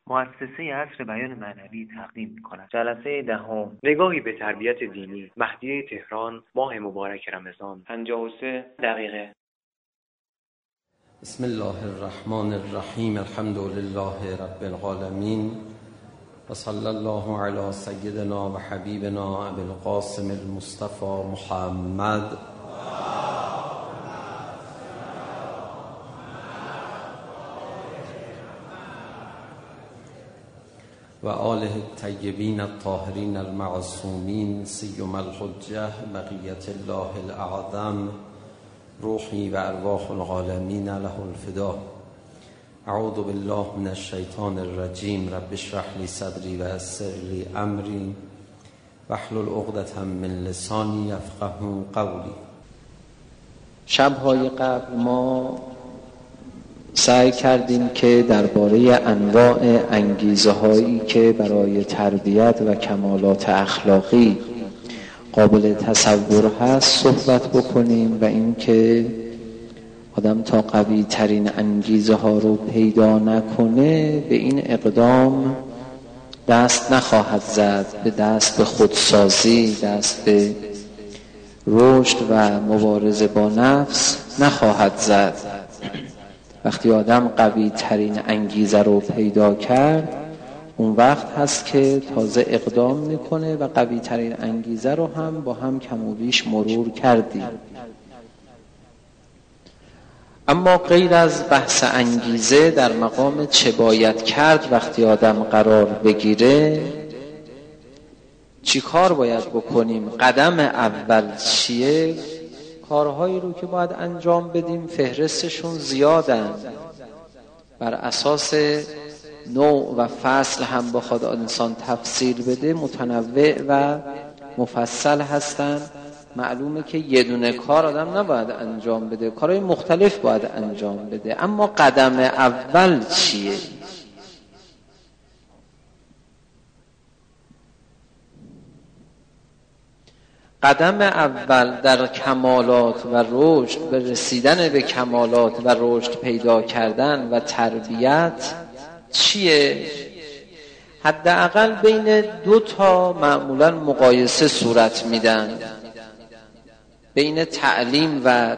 مؤسسه عصر بیان معنوی تقدیم می‌کند. جلسه دهم، نگاهی به تربیت دینی، مهدیه تهران، ماه مبارک رمضان، 53 دقیقه. بسم الله الرحمن الرحیم. الحمد لله رب العالمین و صلی الله علی سیدنا و حبیبنا ابی القاسم المصطفى محمد و آله الطیبین الطاهرین المعصومین سیما الحجة بقیة الله الاعظم روحی و ارواح العالمین له الفدا. اعوذ بالله من الشیطان الرجیم. رب اشرح لی صدری و یسر لی امری واحلل عقدة من لسانی یفقهوا قولی. شب‌های قبل ما سعی کردیم که درباره انواع انگیزه‌هایی که برای تربیت و کمالات اخلاقی قابل تصور هست صحبت بکنیم و اینکه آدم تا قوی ترین انگیزه ها رو پیدا نکنه به این اقدام دست نخواهد زد، به دست به خودسازی، دست به رشد و مبارزه با نفس نخواهد زد. وقتی آدم قوی ترین انگیزه رو پیدا کرد اون وقت هست که تازه اقدام میکنه و قوی ترین انگیزه رو هم با هم کم و بیش مرور کردیم. اما غیر از بحث انگیزه در مقام چه باید کرد وقتی آدم قرار بگیره، چی کار باید بکنیم، قدم اول چیه؟ کارهایی رو که باید انجام بدیم فهرستشون زیادن، بر اساس نوع و فصل هم بخواد انسان تفسیر بده متنوع و مفصل هستن. معلومه که یه دونه کار آدم نباید انجام بده، کارهای مختلف باید انجام بده. اما قدم اول چیه؟ قدم اول در کمالات و رشد، به رسیدن به کمالات و رشد پیدا کردن و تربیت چیه؟ حداقل بین دو تا معمولا مقایسه صورت میدن، بین تعلیم و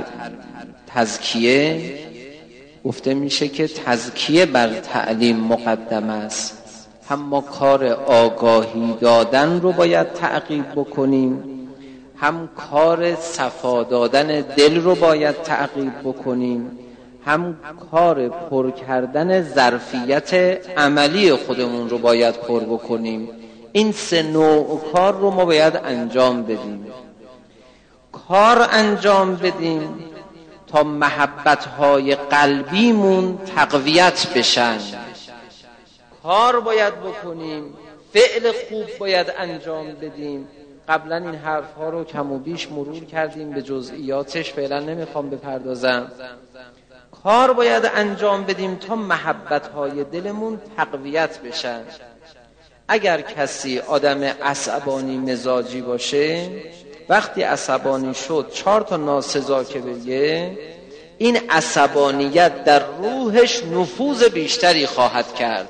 تزکیه. گفته میشه که تزکیه بر تعلیم مقدم است. هم ما کار آگاهی دادن رو باید تعقیب بکنیم، هم کار صفا دادن دل رو باید تعقیب بکنیم، هم کار پر کردن ظرفیت عملی خودمون رو باید پر بکنیم. این سه نوع کار رو ما باید انجام بدیم. کار انجام بدیم تا محبت‌های قلبیمون تقویت بشن. کار باید بکنیم، فعل خوب باید انجام بدیم. قبلا این حرف‌ها رو کم و بیش مرور کردیم، به جزئیاتش فعلا نمیخوام بپردازم. کار باید انجام بدیم تا محبت‌های دلمون تقویت بشن. اگر کسی آدم عصبانی مزاجی باشه، وقتی عصبانی شد 4 تا ناسزا که بگه، این عصبانیت در روحش نفوذ بیشتری خواهد کرد.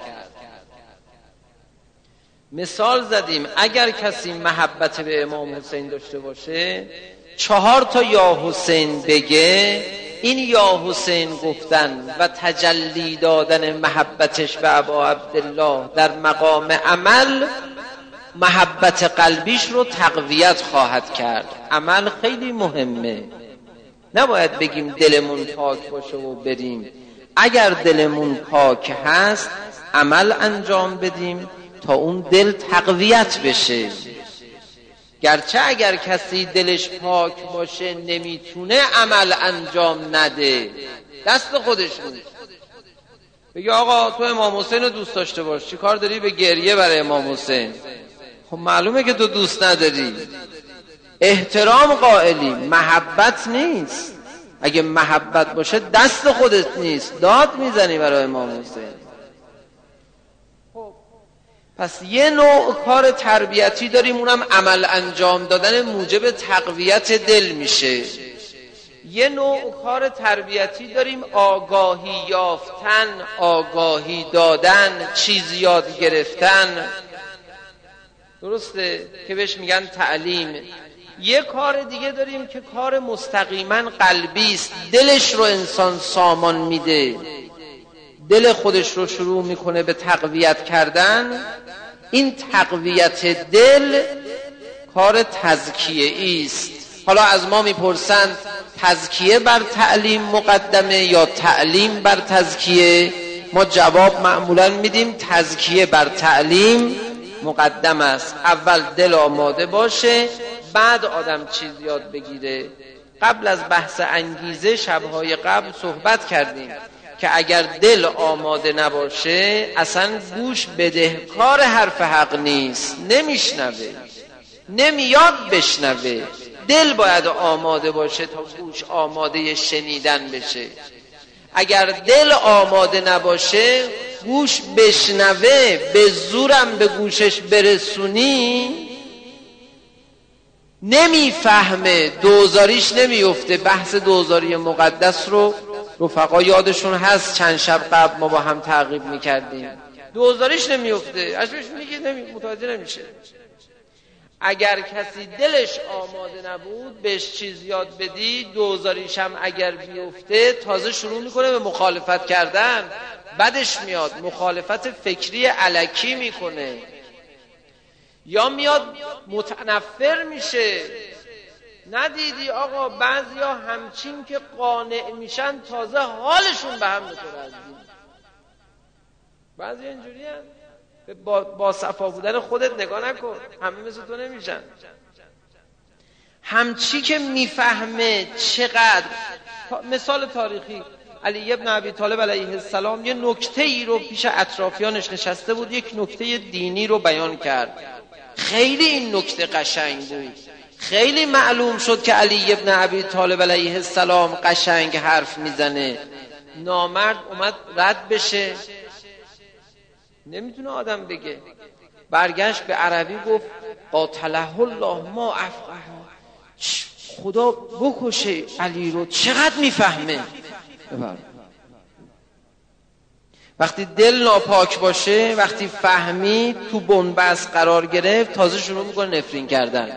مثال زدیم اگر کسی محبت به امام حسین داشته باشه 4 تا یا حسین بگه، این یا حسین گفتن و تجلی دادن محبتش به ابا عبدالله در مقام عمل محبت قلبیش رو تقویت خواهد کرد. عمل خیلی مهمه، نباید بگیم دلمون پاک باشه و بریم. اگر دلمون پاک هست عمل انجام بدیم تا اون دل تقویت بشه. گرچه اگر کسی دلش پاک باشه نمیتونه عمل انجام نده، دست خودش بود. بگی آقا تو امام حسین رو دوست داشته باش، چی کار داری به گریه برای امام حسین؟ خب معلومه که تو دوست نداری. احترام قائلی، محبت نیست. اگه محبت باشه دست خودت نیست، داد میزنی برای امام حسین. پس یه نوع کار تربیتی داریم، اونم عمل انجام دادن موجب تقویت دل میشه. یه نوع کار تربیتی داریم، آگاهی یافتن، آگاهی دادن، چیز یاد گرفتن، درسته که بهش میگن تعلیم. یه کار دیگه داریم که کار مستقیما قلبی است، دلش رو انسان سامان میده، دل خودش رو شروع میکنه به تقویت کردن. این تقویت دل کار تزکیه است. حالا از ما میپرسند تزکیه بر تعلیم مقدمه یا تعلیم بر تزکیه؟ ما جواب معمولا میدیم تزکیه بر تعلیم مقدم است. اول دل آماده باشه، بعد آدم چیز یاد بگیره. قبل از بحث انگیزه شبهای قبل صحبت کردیم که اگر دل آماده نباشه اصلا گوش بدهکار حرف حق نیست، نمیشنوه، نمیاد بشنوه. دل باید آماده باشه تا گوش آماده شنیدن بشه. اگر دل آماده نباشه گوش بشنوه، به زورم به گوشش برسونی نمیفهمه، دوزاریش نمیفته. بحث دوزاری مقدس رو رفقا یادشون هست، چند شب قبل ما با هم تعقیب میکردیم. دوزاریش نمیفته، اشبش میگه متوجه نمیشه. اگر کسی دلش آماده نبود بهش چیز یاد بدی، دوزاریش هم اگر بیفته تازه شروع میکنه به مخالفت کردن، بدش میاد، مخالفت فکری الکی میکنه، یا میاد متنفر میشه. ندیدی آقا بعضیا همچین که قانع میشن تازه حالشون به هم میخوره از دین. بعضی اینجوری هم با صفا بودن خودت نگاه نکن، همه مثل تو نمیشن. همچی که میفهمه چقدر. مثال تاریخی، علی ابن ابی طالب علیه السلام یه نکته ای رو پیش اطرافیانش نشسته بود، یک نکته دینی رو بیان کرد. خیلی این نکته قشنگ بود، خیلی معلوم شد که علی ابن ابی طالب علیه السلام قشنگ حرف میزنه. نامرد اومد رد بشه، نمیتونه آدم بگه، برگشت به عربی گفت قاتله الله ما افقه، خدا بکشه علی رو، چقدر میفهمه. وقتی دل ناپاک باشه، وقتی فهمی تو بنبست قرار گرفت، تازه شروع میکنه نفرین کردن.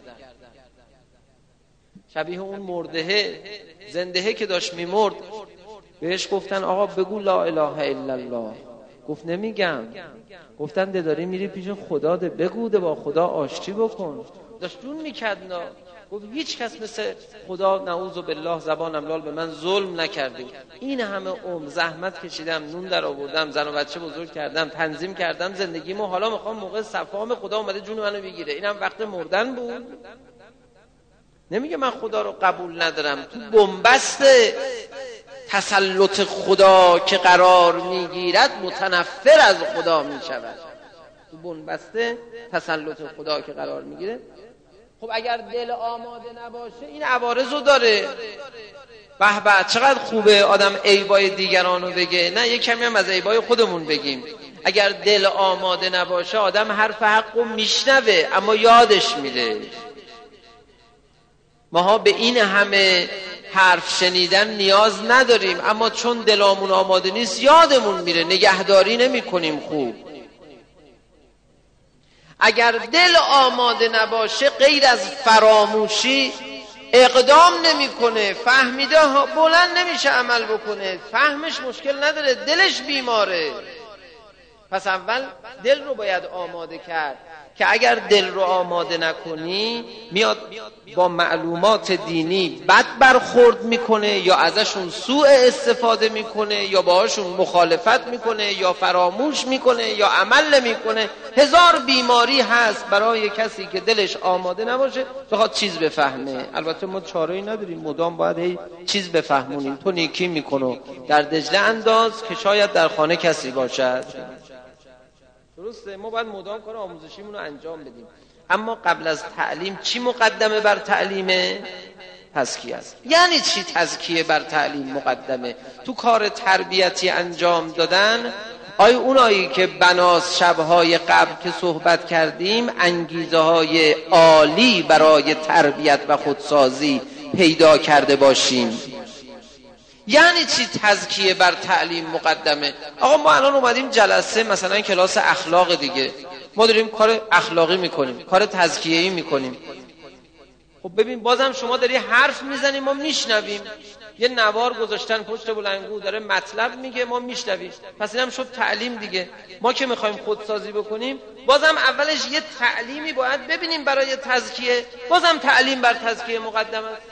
شبیه اون مردهه، زندهه که داشت میمرد، بهش گفتن آقا بگو لا اله الا الله. گفت نمیگم. گفتن ده داری میری پیش خدا، ده بگو، ده با خدا آشتی بکن. داشت جون میکردنا. گفت هیچ کس مثل خدا نعوذ بالله زبانم لال به من ظلم نکرده. این همه عمر زحمت کشیدم، نون در آوردم، زن و بچه بزرگ کردم، تنظیم کردم زندگیمو، حالا میخوام موقع صفام خدا اومده جون منو بگیره. اینم وقت مردن بود. نمیگه من خدا رو قبول ندارم. تو بنبست تسلط خدا که قرار میگیرد متنفر از خدا میشود. تو بنبست تسلط خدا که قرار میگیره. خب اگر دل آماده نباشه این عوارضو داره. به به چقدر خوبه آدم عیبای دیگرانو بگه، نه یک کمی هم از عیبای خودمون بگیم. اگر دل آماده نباشه آدم حرف حقو میشنوه اما یادش میره. ماها به این همه حرف شنیدن نیاز نداریم، اما چون دلامون آماده نیست یادمون میره، نگهداری نمی کنیم خوب. اگر دل آماده نباشه غیر از فراموشی اقدام نمیکنه، فهمیده بلند نمیشه عمل بکنه، فهمش مشکل نداره، دلش بیماره. پس اول دل رو باید آماده کرد که اگر دل رو آماده نکنی میاد با معلومات دینی بد برخورد میکنه، یا ازشون سوء استفاده میکنه، یا باهاشون مخالفت میکنه، یا فراموش میکنه، یا عمل نمیکنه. هزار بیماری هست برای کسی که دلش آماده نباشه بخواد چیز بفهمه. البته ما چاره‌ای نداریم، مدام باید هی چیز بفهمونیم. تو نیکی میکنو در دجله انداز که شاید در خانه کسی باشد. درسته، ما باید مدام کار آموزشیمون رو انجام بدیم. اما قبل از تعلیم چی مقدمه بر تعلیمه؟ تزکیه است. یعنی چی تزکیه بر تعلیم مقدمه؟ تو کار تربیتی انجام دادن، اونایی که بناس شبهای قبل که صحبت کردیم انگیزه های عالی برای تربیت و خودسازی پیدا کرده باشیم. یعنی چی تزکیه بر تعلیم مقدمه؟ آقا ما الان اومدیم جلسه مثلا کلاس اخلاق دیگه، ما داریم کار اخلاقی میکنیم، کار تزکیه‌ای میکنیم. خب ببین بازم شما داری حرف میزنی ما میشنویم، یه نوار گذاشتن پشت بلندگو داره مطلب میگه ما میشنویم، پس اینم شد تعلیم دیگه. ما که میخوایم خودسازی بکنیم بازم اولش یه تعلیمی باید ببینیم برای تزکیه، بازم تعلیم بر تزکیه مقدم است.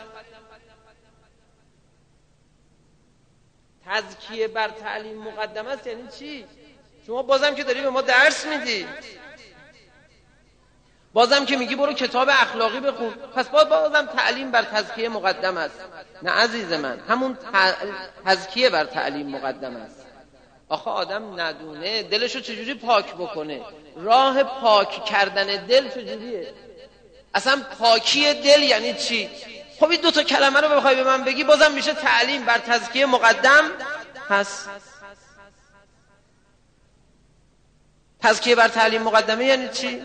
تزکیه بر تعلیم مقدم است یعنی چی؟ شما بازم که داری به ما درس میدی، بازم که میگی برو کتاب اخلاقی بخون، پس بازم تعلیم بر تزکیه مقدم است. نه عزیز من، همون تزکیه بر تعلیم مقدم است. آخه آدم ندونه دلشو چجوری پاک بکنه، راه پاک کردن دل چجوریه؟ اصلا پاکی دل یعنی چی؟ خب این 2 کلمه رو بخوای به من بگی بازم میشه تعلیم بر تزکیه مقدم هست. تزکیه بر تعلیم مقدمه یعنی چی؟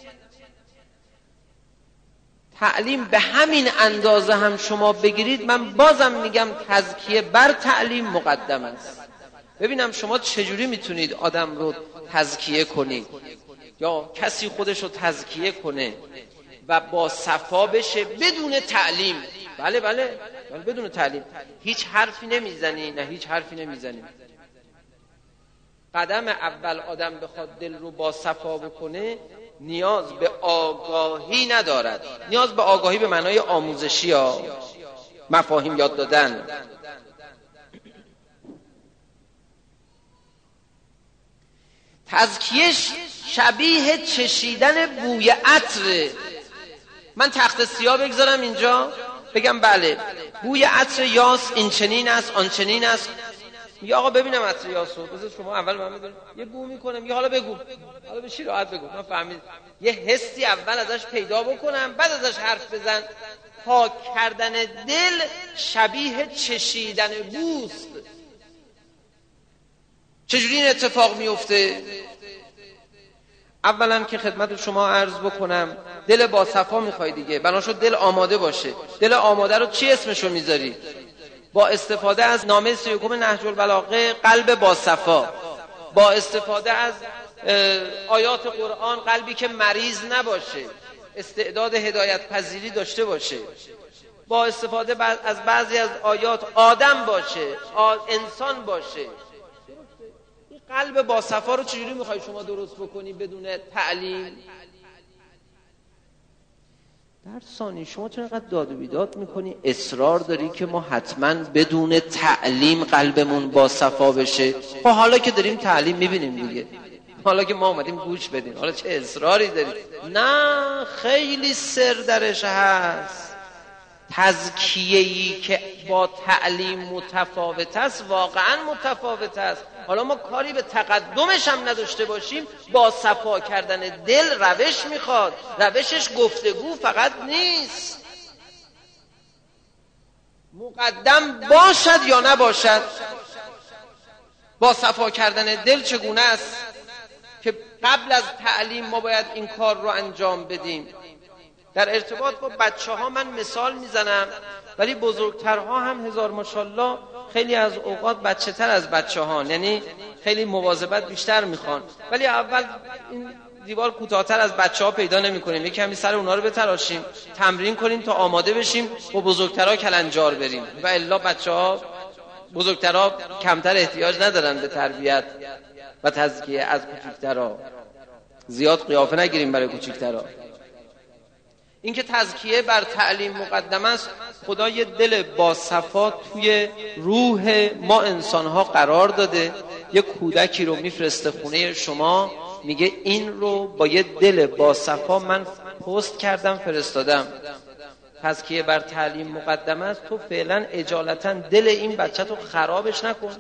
تعلیم به همین اندازه هم شما بگیرید، من بازم میگم تزکیه بر تعلیم مقدم است. ببینم شما چجوری میتونید آدم رو تزکیه کنید یا کسی خودش رو تزکیه کنه و با صفا بشه بدون تعلیم. بله بدون تعلیم. هیچ حرفی نمیزنی؟ نه هیچ حرفی نمیزنی. قدم اول آدم بخواد دل رو با صفا بکنه نیاز به آگاهی ندارد. نیاز به آگاهی به معنای آموزشی ها، مفاهیم یاد دادن. تزکیه شبیه چشیدن بوی عطر. من تخت سیاه بگذارم اینجا بگم بله بوی عطر یاس این چنین است آن چنین است، میگه آقا ببینم عطر یاسو، بذار شما اول من بدونم، یه بو میکنه، میگه حالا بگو، حالا به چی راحت بگو، من فهمید. یه حسی اول ازش پیدا بکنم بعد ازش حرف بزن. پاک کردن دل شبیه چشیدن بوست. چجوری این اتفاق میفته؟ اولا که خدمت شما عرض بکنم دل با صفا میخوای دیگه، بناشو دل آماده باشه. دل آماده رو چی اسمشو میذاری؟ با استفاده از نامه 31 نهج البلاغه قلب با صفا، با استفاده از آیات قرآن قلبی که مریض نباشه، استعداد هدایت پذیری داشته باشه، با استفاده از بعضی از آیات آدم باشه، انسان باشه. این قلب با صفا رو چجوری میخوای شما درست بکنی بدون تعلیم؟ در ثانی شما چرا اینقدر داد و بیداد میکنی، اصرار داری که ما حتما بدون تعلیم قلبمون با صفا بشه؟ خب حالا که داریم تعلیم میبینیم دیگه، حالا که ما اومدیم گوش بدیم، حالا چه اصراری داری؟ نه خیلی سر درش هست. تزکیه‌ای که با تعلیم متفاوت است واقعا متفاوت است. حالا ما کاری به تقدمش هم نداشته باشیم، با صفا کردن دل روش میخواد. روشش گفتگو فقط نیست، مقدم باشد یا نباشد. با صفا کردن دل چگونه است که قبل از تعلیم ما باید این کار رو انجام بدیم. در ارتباط با بچه ها من مثال میزنم، ولی بزرگترها هم هزار ماشاءالله خیلی از اوقات بچه تر از بچه ها، یعنی خیلی مواظبت بیشتر میخوان، ولی اول این دیوار کوتاه‌تر از بچه ها پیدا نمی کنیم، یک کمی سر اونا رو بتراشیم، تمرین کنیم تا آماده بشیم با بزرگترها کلنجار بریم، و الا بچه ها بزرگترها کمتر احتیاج ندارن به تربیت و تزکیه از کوچکترها. زیاد قیافه نگیریم برای کوچکترها. این که تزکیه بر تعلیم مقدم است، خدا یه دل با صفا توی روح ما انسان‌ها قرار داده. یه کودکی رو میفرسته خونه شما، میگه این رو با یه دل با صفا من پست کردم فرستادم. تزکیه بر تعلیم مقدم است. تو فعلا اجالتا دل این بچه تو خرابش نکن.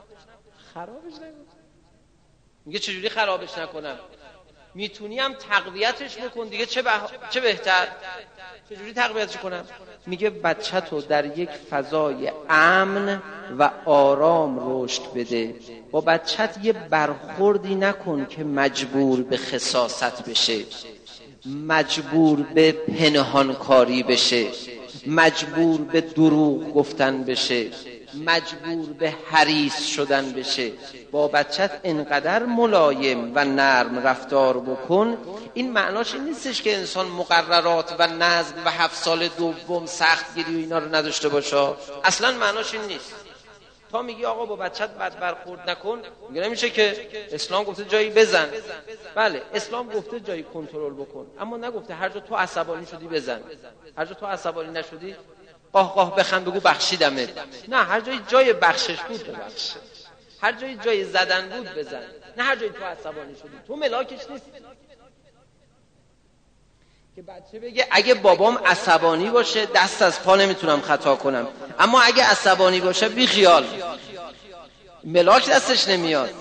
میگه چجوری خرابش نکنم؟ میتونی هم تقویتش بکن دیگه، چه بهتر. چجوری تقویتش کنم؟ میگه بچه تو در یک فضای امن و آرام رشد بده. با بچت یه برخوردی نکن که مجبور به خساست بشه، مجبور به پنهانکاری بشه، مجبور به دروغ گفتن بشه، مجبور به حریص شدن بشه. با بچت انقدر ملایم و نرم رفتار بکن. این معناش این نیستش که انسان مقررات و نظم و 7 سال دوم سختگیری و اینا رو نداشته باشه. اصلا معناش این نیست. تا میگی آقا با بچت بد برخورد نکن، میگه نمیشه که اسلام گفته جایی بزن. بله اسلام گفته جایی کنترل بکن، اما نگفته هر جا تو عصبانی شدی بزن، هر جا تو عصبانی نشدی قاه قاه بخند بگو بخشیدمت. نه، هر جای بخشش بود ببخش، هر جای زدن بود بزن، نه هر جایی تو عصبانی شدی. تو ملاکش نیست که بچه بگه اگه بابام عصبانی باشه دست از پا نمیتونم خطا کنم، اما اگه عصبانی باشه بی خیال، ملاک دستش نمیاد.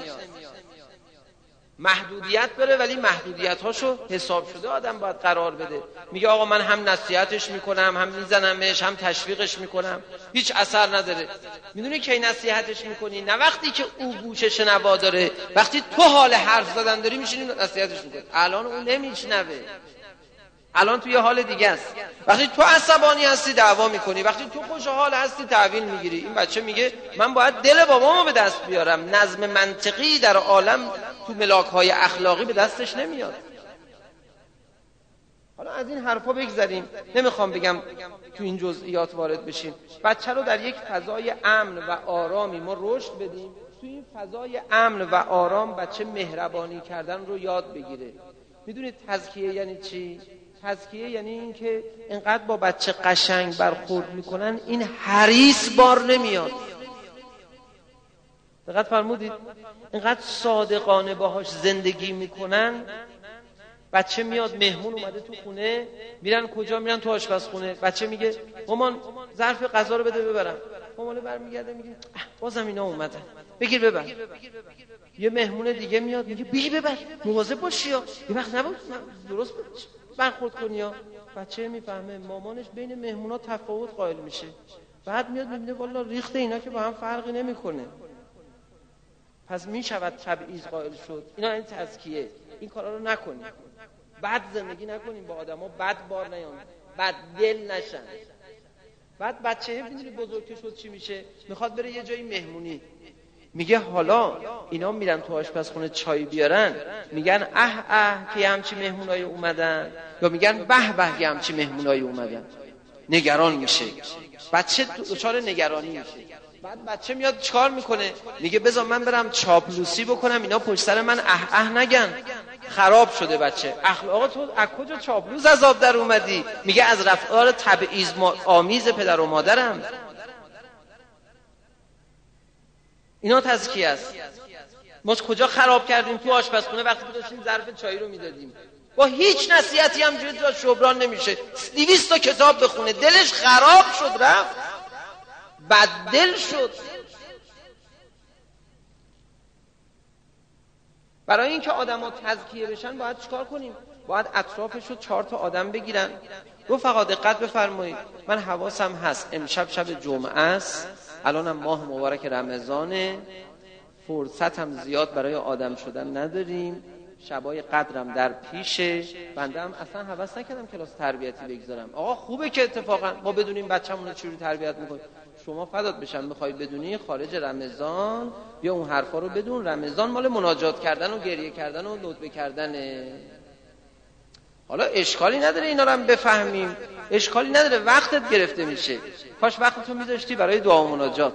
محدودیت بره، ولی محدودیت‌هاشو حساب شده آدم باید قرار بده. میگه آقا من هم نصیحتش میکنم، هم میزنمش، هم تشویقش میکنم، هیچ اثر نداره. میدونی کی نصیحتش میکنی؟ نه وقتی که او گوش شنوا داره، وقتی تو حال حرف زدن داری میشینی نصیحتش میکنی. الان اون نمیشنوه، الان تو یه حال دیگه است. وقتی تو عصبانی هستی دعوا میکنی، وقتی تو خوشحال هستی تحویل میگیری. این بچه میگه من باید دل بابامو به دست بیارم. نظم منطقی در عالم تو ملاک‌های اخلاقی به دستش نمیاد. حالا از این حرفا بگذریم، نمیخوام بگم تو این جزئیات وارد بشیم. بچه رو در یک فضای امن و آرامی ما رشد بدیم. تو این فضای امن و آرام بچه مهربانی کردن رو یاد بگیره. میدونید تزکیه یعنی چی؟ تزکیه یعنی این که اینقدر با بچه قشنگ برخورد میکنن این حریص بار نمیاد. دقت فرمودید؟ اینقدر صادقانه باهاش زندگی میکنن. بچه میاد، مهمون اومده تو خونه، میرن کجا؟ میرن تو آشپزخونه. بچه میگه مامان ظرف غذا رو بده ببرم. مامان برمیگرده میگه بازم اینا اومدن، بگیر ببر. یه مهمون دیگه میاد میگه بگیر ببر، مواظب باشی یا یه وقت نبود درست برخورد کنی یا. بچه میفهمه مامانش بین مهمونا تفاوت قائل میشه. بعد میاد میبینه والا ریخت اینا که با هم فرقی نمیکنه، پس میشود تبعیض قائل شد. اینا این تزکیه. این کارا رو نکنیم، بد زندگی نکنیم با آدما، بد بار نیان، بد دل نشن. بعد بچه میدونی بزرگ شد چی میشه؟ میخواد بره یه جایی مهمونی، میگه حالا اینا میرن تو آشپزخونه چای بیارن، میگن اه که همچی مهمونایی اومدن، یا میگن به به که همچی مهمونایی اومدن. نگران میشه بچه، دچار نگرانی میشه. بعد بچه میاد چیکار میکنه؟ میگه بذار من برم چاپلوسی بکنم اینا پشت سر من اه نگن. خراب شده بچه. اخلاق تو از کجا چاپلوس عذاب در اومدی؟ میگه از رفتار تبعیض آمیز پدر و مادرم. اینا تزکیه است. ما کجا خراب کردیم؟ تو آشپزخونه وقتی داشتیم ظرف چای رو میدادیم با هیچ نصیحتی هم جز جبران نمیشه. 200 تا کتاب بخونه دلش خراب شد، رفت بد دل شد. برای اینکه آدم‌ها تزکیه بشن باید چیکار کنیم؟ باید اطرافش رو 4 تا آدم بگیرن. رفقا دقت بفرمایید، من حواسم هست امشب شب جمعه است، الانم ماه مبارک رمضانه، فرصتم زیاد برای آدم شدن نداریم، شبای قدرم در پیشه. بنده هم اصلا حواس نکردم کلاس تربیتی بگذارم. آقا خوبه که اتفاقا ما بدونیم بچه‌مون رو چجوری تربیت می‌کنیم. شما فدات بشم می‌خوای بدونی خارج رمضان یا اون حرفا رو بدون. رمضان مال مناجات کردن و گریه کردن و لطفه کردنه. حالا اشکالی نداره اینا رو هم بفهمیم، اشکالی نداره، وقتت گرفته میشه. کاش وقتتو می‌ذاشتی برای دعا و مناجات.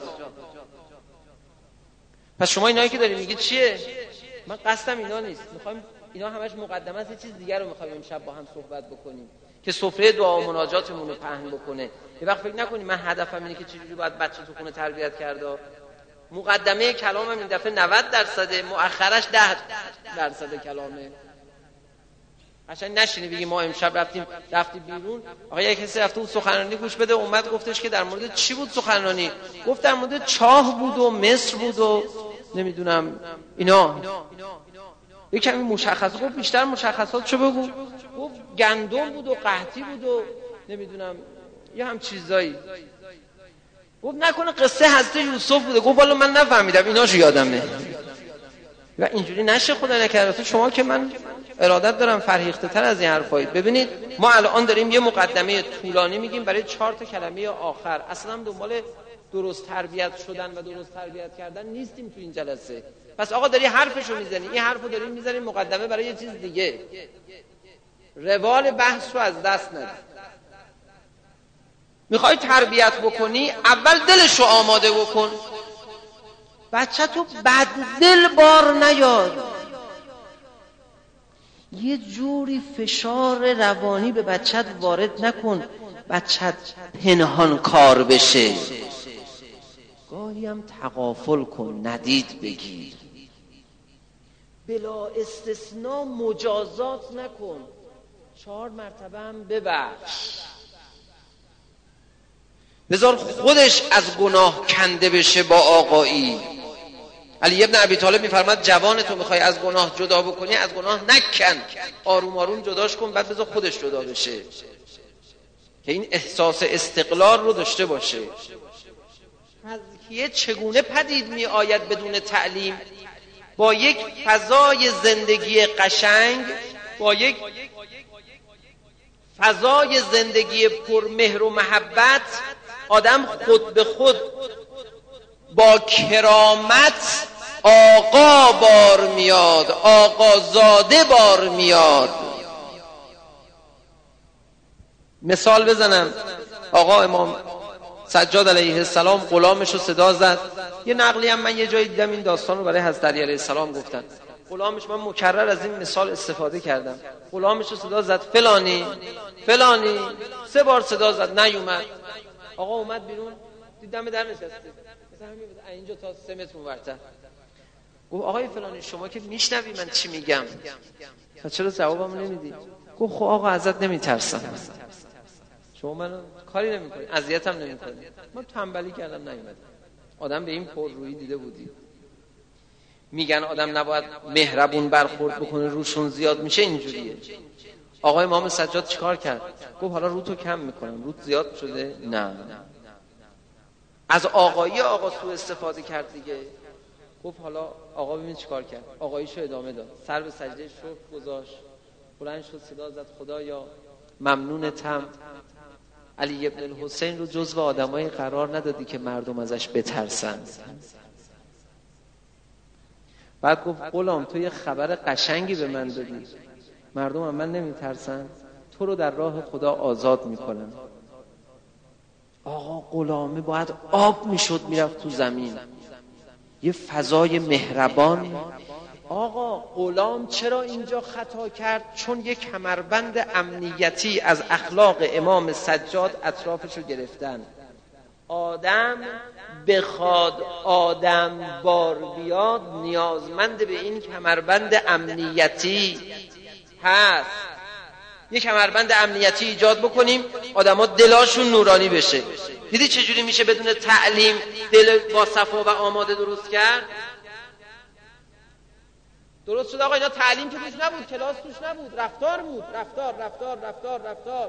پس شما اینایی که داری میگی چیه؟ من قصدم اینا نیست، میخوایم اینا همش مقدمه است، یه چیز دیگر رو میخوایم امشب با هم صحبت بکنیم که سفره دعا و مناجاتمون رو پهن بکنه. یه وقت فکر نکنیم من هدفم اینه که چجوری باید بچه تو خونه تربیت کرده. مقدمه کلامم این دفعه 90%، مؤخرش 10% کلامه. قشنگ نشینی بگی ما امشب رفتی بیرون، آقا یک کسی رفته بود سخنرانی گوش بده، اومد گفتش که در مورد چی بود سخنرانی؟ گفت در مورد چاه بود و مصر بود و نمیدونم اینا. یه کمی مشخص گفت، بیشتر مشخصات چه بگو؟ گفت گندم بود و قحطی بود و نمیدونم یه هم چیزایی. گفت نکنه قصه حضرت یوسف بوده؟ گفت والا من نفهمیدم، ایناشو یادمه. و اینجوری نشه خدا نکرده. شما که من ارادت دارم فرهیخته تر از این حرفایی. ببینید ما الان داریم یه مقدمه طولانی میگیم برای 4 تا کلمه آخر، اصلا دنبال درست تربیت شدن و درست تربیت کردن نیستیم تو این جلسه. پس آقا داری حرفشو میزنی، این حرفو داری میزنی مقدمه برای یه چیز دیگه. روال بحث رو از دست ندید. میخوای تربیت بکنی اول دلشو آماده بکن. بچه تو بد دل بار نیار، یه جوری فشار روانی به بچت وارد نکن بچت پنهان کار بشه. گاهی هم تغافل کن، ندید بگیر، بلا استثناء مجازات نکن، 4 مرتبه هم ببخش، بذار خودش از گناه کنده بشه با آقایی. علی ابن ابی طالب میفرماد جوان تو میخوای از گناه جدا بکنی، از گناه نکن، آروم آروم جداش کن، بعد بذار خودش جدا بشه که این احساس استقلال رو داشته باشه. تزکیه چگونه پدید می آید بدون تعلیم؟ با یک فضای زندگی قشنگ، با یک فضای زندگی پر مهر و محبت، آدم خود به خود با کرامت آقا بار میاد، آقا زاده بار میاد. مثال بزنم، آقا امام سجاد علیه السلام غلامش رو صدا زد. یه نقلی هم من یه جایی دیدم این داستان رو برای حضرت علی علیه السلام گفتن. غلامش، من مکرر از این مثال استفاده کردم، غلامش رو صدا زد فلانی فلانی، 3 بار صدا زد نیومد. آقا اومد بیرون، دیدم در نشسته مثلا همین اینجا تا 3 متر اونورتر. گفت آقای فلانی شما که میشنوی من چی میگم، چرا جوابمو نمیدی؟ گفت خب آقا ازت نمیترسم، شما منو کاری نمیکنی، اذیتم نمیکنی. من تنبلی کردم نیومدم. آدم به این پررویی دیده بودی. میگن آدم نباید مهربون برخورد بکنه، روشون زیاد میشه، اینجوریه. آقا امام سجاد چیکار کرد؟ گفت حالا روتو کم میکنم، روت زیاد شده؟ نه. از آقایی آقا سوء استفاده کرد دیگه. گفت حالا آقا ببین چیکار کرد. آقاییشو ادامه داد، سر به سجده شکر گذاشت، بلند شد صدا زد خدایا ممنونتم، علی ابن الحسین رو جزو آدمای قرار ندادی که مردم ازش بترسن. بعد گفت غلام تو یه خبر قشنگی به من دادی، مردم هم من نمیترسن، تو رو در راه خدا آزاد میکنم. آقا غلامه باید آب میشد میرفت تو زمین، یه فضای مهربان. آقا غلام چرا اینجا خطا کرد؟ چون یک کمربند امنیتی از اخلاق امام سجاد اطرافشو گرفتن. آدم بخواد آدم بار بیاد نیازمند به این کمربند امنیتی هست. یک کمربند امنیتی ایجاد بکنیم آدم‌ها دلاشون نورانی بشه. دیدی چجوری میشه بدون تعلیم دل با صفا و آماده درست کرد؟ درست شد آقا، اینا تعلیم که توش نبود، کلاس توش نبود، رفتار بود، رفتار رفتار رفتار رفتار.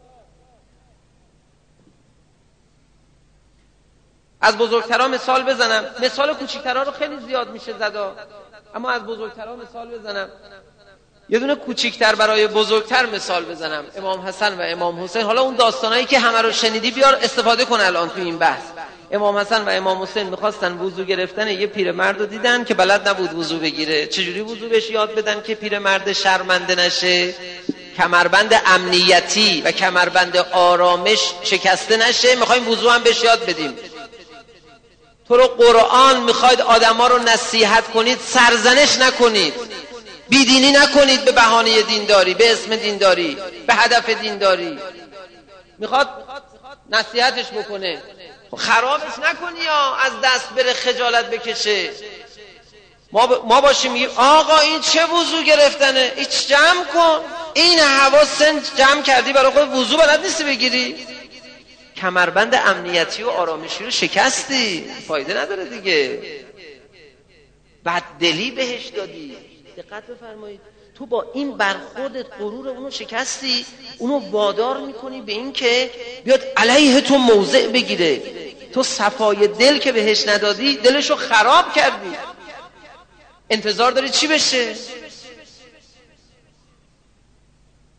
از بزرگترها مثال بزنم، مثال کوچیکترها رو خیلی زیاد میشه زدا، اما از بزرگترها مثال بزنم. یه دونه کوچیکتر برای بزرگتر مثال بزنم، امام حسن و امام حسین. حالا اون داستانایی که همه رو شنیدی بیار استفاده کن الان تو این بحث. امام حسن و امام حسین میخواستن وضو گرفتن یه پیرمرد رو دیدن که بلد نبود وضو بگیره. چجوری وضو بهش یاد بدن که پیرمرد شرمنده نشه؟ کمربند امنیتی و کمربند آرامش شکسته نشه. میخوایم وضو هم بهش یاد بدیم. تو رو قرآن میخواید آدما رو نصیحت کنید، سرزنش نکنید، بیدینی نکنید به بهانه دینداری، به اسم دینداری، به هدف دینداری. میخواد نصیحتش بکنه، خرابش نکنی یا از دست بره خجالت بکشه. ما باشیم میگیم آقا این چه وضو گرفتنه، ایچ جمع کن، این حواسن جمع کردی برای خود وضو بلد نیستی بگیری. کمربند امنیتی و آرامشی رو شکستی، فایده نداره دیگه، بددلی بهش دادی. دقت بفرمایید، تو با این برخوردت غرور اونو شکستی، اونو وادار میکنی به این که بیاد علیه تو موضع بگیره. تو صفای دل که بهش ندادی، دلشو خراب کردی. انتظار داری چی بشه؟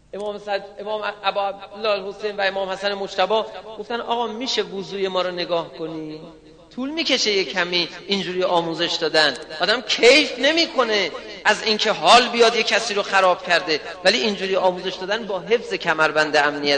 امام ابا عبدالله الحسین و امام حسن مجتبی گفتن آقا میشه وضوی ما رو نگاه کنی؟ طول میکشه یک کمی اینجوری آموزش دادن، آدم کیف نمیکنه از اینکه حال بیاد یک کسی رو خراب کرده، ولی اینجوری آموزش دادن با حفظ کمربند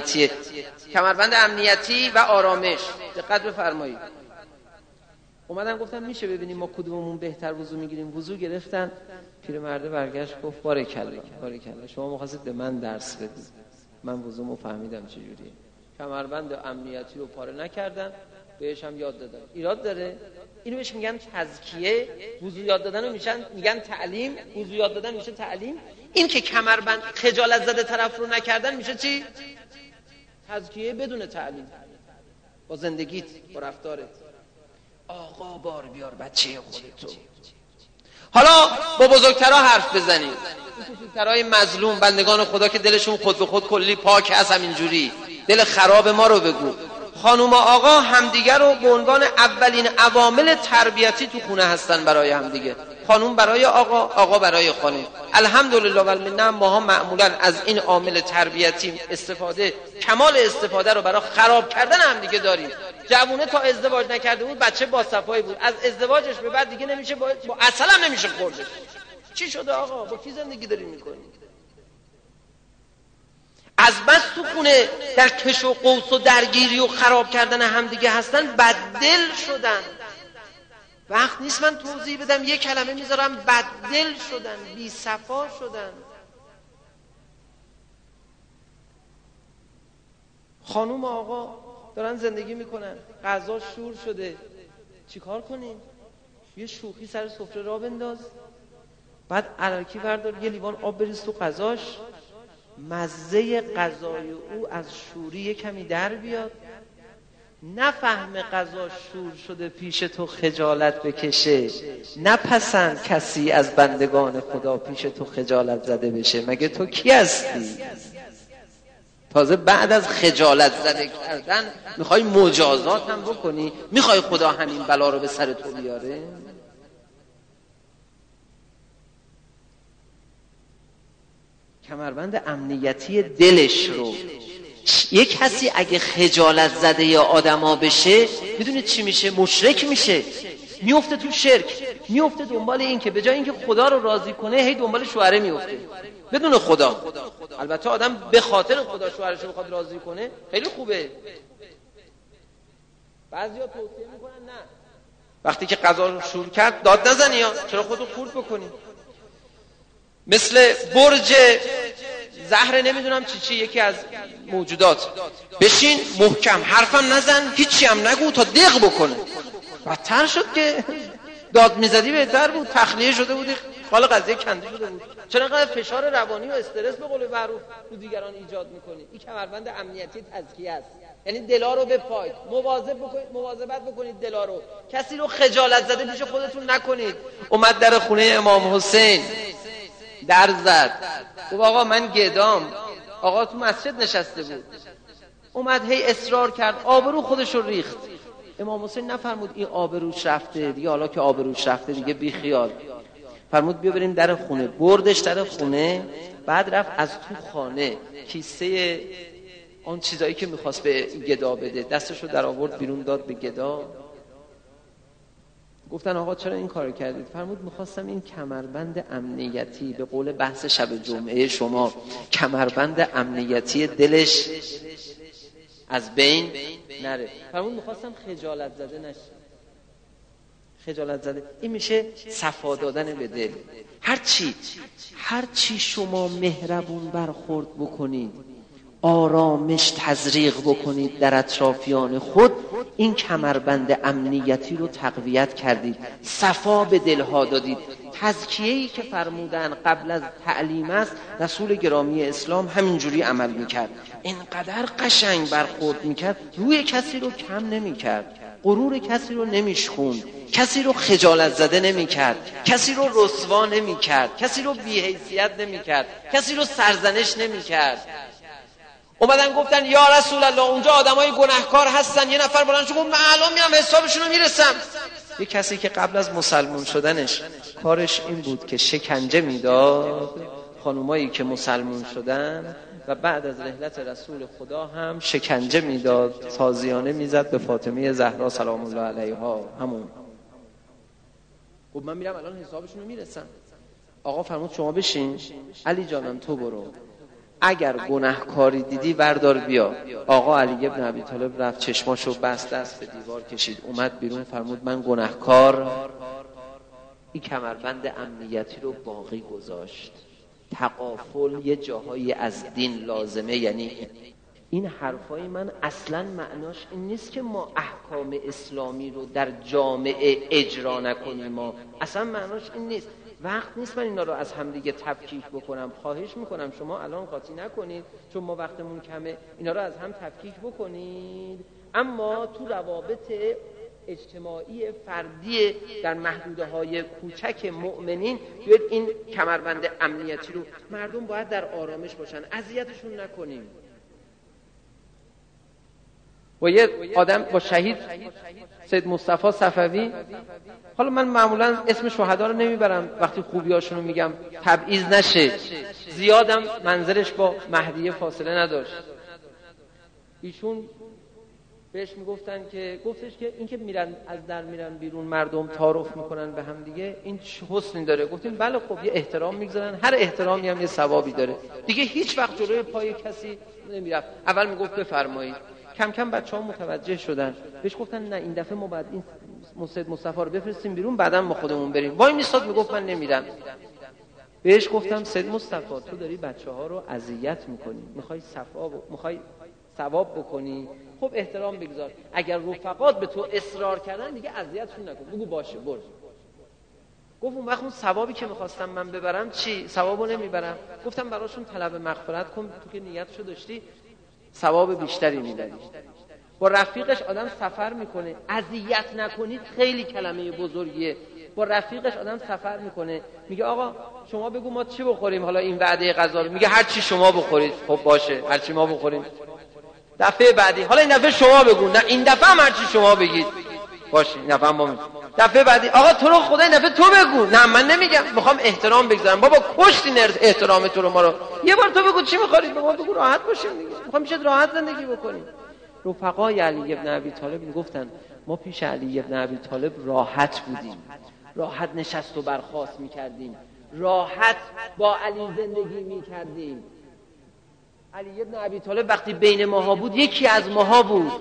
امنیتی و آرامش. دقت بفرمایید. اومدن گفتن میشه ببینیم ما کدوممون بهتر وضو میگیریم. وضو گرفتن، پیرمرده برگشت گفت بارکالله شما می‌خواستید به من درس بدید، من وضومو فهمیدم چجوریه. کمربند امنیتی رو پاره نکردن، بهش هم یاد دادن. ایراد داره؟ اینو بهش میگن تزکیه. وضو یاد دادن رو میگن تعلیم. وضو یاد دادن میشه تعلیم. این که کمربند خجالت زده طرف رو نکردن میشه چی؟ تزکیه بدون تعلیم. با زندگیت، با رفتارت. آقا بار بیار بچه خودتو. حالا با بزرگترها حرف بزنید، بزرگترهای مظلوم، بندگان خدا که دلشون خود به خود کلی پاک هست، همینجوری دل خراب ما رو بگو. خانوم آقا همدیگه رو به عنوان اولین عوامل تربیتی تو خونه هستن برای همدیگه. خانوم برای آقا، آقا برای خانم. الحمدلله والمنه ماها معمولا از این عامل تربیتی کمال استفاده رو برای خراب کردن همدیگه داریم. جوونه تا ازدواج نکرده بود بچه با صفایی بود، از ازدواجش به بعد دیگه نمیشه، با عسل هم نمیشه خوردش. چی شده آقا؟ با کی زندگی داری میکنی؟ از بس تو خونه در کش و قوس و درگیری و خراب کردن همدیگه هستن، بددل شدن. وقت نیست من توضیح بدم، یک کلمه میذارم، بددل شدن، بی صفا شدن. خانوم آقا دارن زندگی میکنن، غذا شور شده، چیکار کنیم؟ یه شوخی سر سفره را بنداز، بعد الکی بردار یه لیوان آب بریز تو غذاش، مزه غذای او از شوری یه کمی در بیاد. نفهم غذا شور شده پیش تو خجالت بکشه، نپسند کسی از بندگان خدا پیش تو خجالت زده بشه. مگه تو کی هستی؟ تازه بعد از خجالت زده کردن میخوای مجازات هم بکنی؟ میخوای خدا همین بلا رو به سر تو بیاره؟ کمربند امنیتی دلش رو یک کسی اگه خجالت زده یا آدما بشه، میدونه چی میشه؟ مشرک میشه، میفته تو شرک، میفته دنبال این که به جای اینکه خدا رو راضی کنه هی دنبال شوهره میفته بدون خدا. البته آدم به خاطر خدا شوهرش رو بخواد راضی کنه خیلی خوبه. بعضیا توصیه میکنن نه، وقتی که غذا رو شور کرد داد نزنی، یا چرا خودتو خورد بکنی. مثل برج زهره نمیدونم چی یکی از موجودات، بشین محکم، حرفم نزن، هیچی هم نگو تا دق بکنه. بدتر شد که داد میزدی بهتر بود، تخلیه شده بودی، حالا قضیه کنده شده بود. چرا انقدر فشار روانی و استرس به قول معروف رو دیگران ایجاد میکنی؟ این کمربند امنیتی تزکیه است. یعنی دلا رو بپایید، مواظبت بکنید دلا رو. کسی رو خجالت زده پیش خودتون نکنید. اومد در خونه امام حسین در زد، گفت آقا من گدام. آقا تو مسجد نشسته بود، اومد هی اصرار کرد، آبرو خودش رو ریخت. امام حسین نفرمود این آبروش رفته دیگه، حالا که آبروش رفته دیگه بی خیال، فرمود بیا بریم در خونه. بردش در خونه، بعد رفت از تو خانه کیسه آن چیزایی که میخواست به گدا بده دستشو در آورد بیرون داد به گدا. گفتن آقا چرا این کارو کردید؟ فرمود میخواستم این کمربند امنیتی، به قول بحث شب جمعه شما، کمربند امنیتی دلش از بین نره. فرمود میخواستم خجالت زده نشه. خجالت زده این میشه صفا دادن به دل. هرچی شما مهربون برخورد بکنید، آرامش تزریق بکنید در اطرافیان خود، این کمربند امنیتی رو تقویت کردید، صفا به دلها دادید. تزکیه‌ای که فرمودن قبل از تعلیم است، رسول گرامی اسلام همینجوری عمل میکرد، اینقدر قشنگ برخورد میکرد، روی کسی رو کم نمیکرد، غرور کسی رو نمیشخوند، کسی رو خجالت زده نمیکرد، کسی رو رسوا نمیکرد، کسی رو بی‌حیثیت نمیکرد، کسی رو سرزنش نمیکرد. اومدن گفتن یا رسول الله اونجا آدمای گناهکار هستن. یه نفر بلند شد گفت من الان میام حسابشون رو میرسم. یه کسی که قبل از مسلمان شدنش کارش این بود که شکنجه میداد خانومایی که مسلمان شدن، و بعد از رحلت رسول خدا هم شکنجه میداد، تازیانه میزد به فاطمه زهرا سلام الله علیها. همون خب من میرم الان حسابشون رو میرسم. آقا فرمود شما بشین، علی جانم تو برو، اگر گناهکاری دیدی بردار بیا. آقا علی ابن ابی طالب رفت، چشماشو بست، دست به دیوار کشید، اومد بیرون، فرمود من گناهکار. این کمربند امنیتی رو باقی گذاشت. تقافل یه جاهایی از دین لازمه. یعنی این حرفای من اصلا معناش این نیست که ما احکام اسلامی رو در جامعه اجرا نکنیم، ما اصلا معناش این نیست. وقت نیست من اینا رو از همدیگه تفکیک بکنم. خواهش میکنم شما الان قاطی نکنید چون ما وقتمون کمه، اینا رو از هم تفکیک بکنید. اما تو روابط اجتماعی فردی در محدوده‌های کوچک مؤمنین بیاید این کمربند امنیتی رو، مردم باید در آرامش باشن، اذیتشون نکنیم. با یه آدم، با شهید سید مصطفی صفوی، حالا من معمولا اسم شهدا رو نمیبرم وقتی خوبیاشون رو میگم تبعیض نشه، زیادم منظرش با مهدیه فاصله نداشت. ایشون بهش میگفتن که گفتش که این که میرن از در میرن بیرون مردم تعارف میکنن به هم دیگه، این حسنی داره. گفتیم بله خب یه احترام میگذارن، هر احترامی هم یه ثوابی داره دیگه. هیچ وقت جلوی پای کسی نمیرفت. اول میگفت بفرمایید. کم کم بچه‌ها متوجه شدن، بهش گفتن نه این دفعه ما بعد این سید مصطفی رو بفرستیم بیرون بعداً ما خودمون بریم. وای میستاد میگفت من نمیرم. بهش گفتم سید مصطفی تو داری بچه‌ها رو اذیت میکنی، میخوای ثواب بکنی، خب احترام بگذار. اگر رفقات به تو اصرار کردن دیگه اذیتشون نکن، بگو باشه برو. گفت اون وقت اون ثوابی که میخواستم من ببرم چی؟ ثوابو نمیبرم. گفتم براشون طلب مغفرت کن، تو که نیتشو داشتی ثواب بیشتری میداری. با رفیقش آدم سفر میکنه، اذیت نکنید خیلی کلمه بزرگیه. با رفیقش آدم سفر میکنه، میگه آقا شما بگو ما چی بخوریم حالا این وعده غذا رو، میگه هر چی شما بخورید. خب باشه هر چی ما بخوریم. دفعه بعدی حالا این دفعه شما بگو، نه این دفعه هم هر چی شما بگید. باشه این دفعه ما میگیم. دفعه بعدی آقا تو رو خدا این دفعه تو بگو. نه من نمیگم، میخوام احترام بگذارم. بابا کشتین احترام تو رو ما رو. یه بار تو بگو چی میخورید، ما بگو راحت باشیم دیگه. میخوام چه راحت زندگی بکنیم. رفقای علی ابن ابی طالب میگفتن ما پیش علی ابن ابی طالب راحت بودیم، راحت نشست و برخاست میکردیم، راحت با علی زندگی میکردیم. علی ابن ابی طالب وقتی بین ماها بود یکی از ماها بود.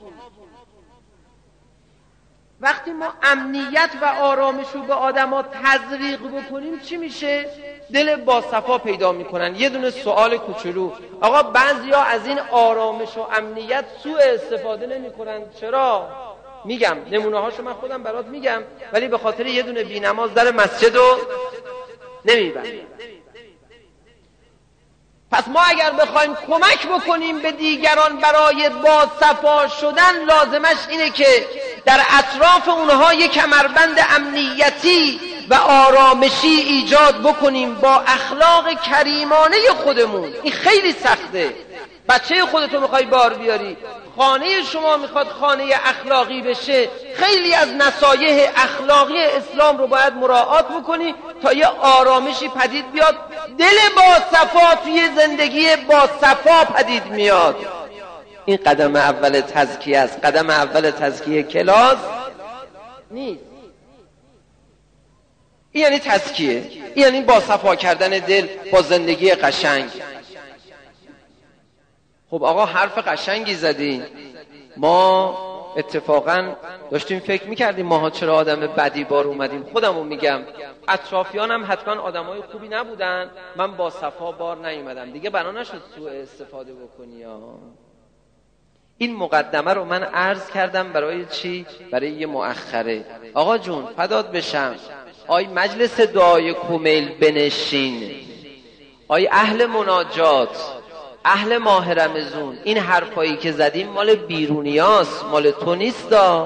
وقتی ما امنیت و آرامش رو به آدما تزریق بکنیم چی میشه؟ دل باصفا پیدا میکنن. یه دونه سوال کوچولو، آقا بعضیا از این آرامش و امنیت سوء استفاده نمیکنن، چرا؟ میگم نمونه هاشو من خودم برات میگم، ولی به خاطر یه دونه بی‌نماز در مسجد رو نمیبندن. پس ما اگر بخوایم کمک بکنیم به دیگران برای باصفا شدن، لازمش اینه که در اطراف اونها یک کمربند امنیتی و آرامشی ایجاد بکنیم با اخلاق کریمانه خودمون. این خیلی سخته. بچه خودتو میخوای بار بیاری، خانه شما میخواد خانه اخلاقی بشه، خیلی از نصایح اخلاقی اسلام رو باید مراعات بکنی تا یه آرامشی پدید بیاد. دل باصفا توی زندگی باصفا پدید میاد. این قدم اول تزکیه است. قدم اول تزکیه کلاس نیست. این یعنی تزکیه، این یعنی باصفا کردن دل با زندگی قشنگ. خب آقا حرف قشنگی زدین. ما اتفاقا داشتیم فکر میکردیم ماها چرا آدم بدی بار اومدیم. خودمو میگم اطرافیانم حتما آدمای خوبی نبودن، من با صفا بار نیومدم دیگه. بنا نشد سوء استفاده بکنی ها. این مقدمه رو من عرض کردم برای چی؟ برای یه مؤخره. آقا جون فدات بشم، آی مجلس دعای کمیل بنشین، آی اهل مناجات، اهل ماه رمضان، این حرفایی که زدیم مال بیرونیاست، مال تو نیستا.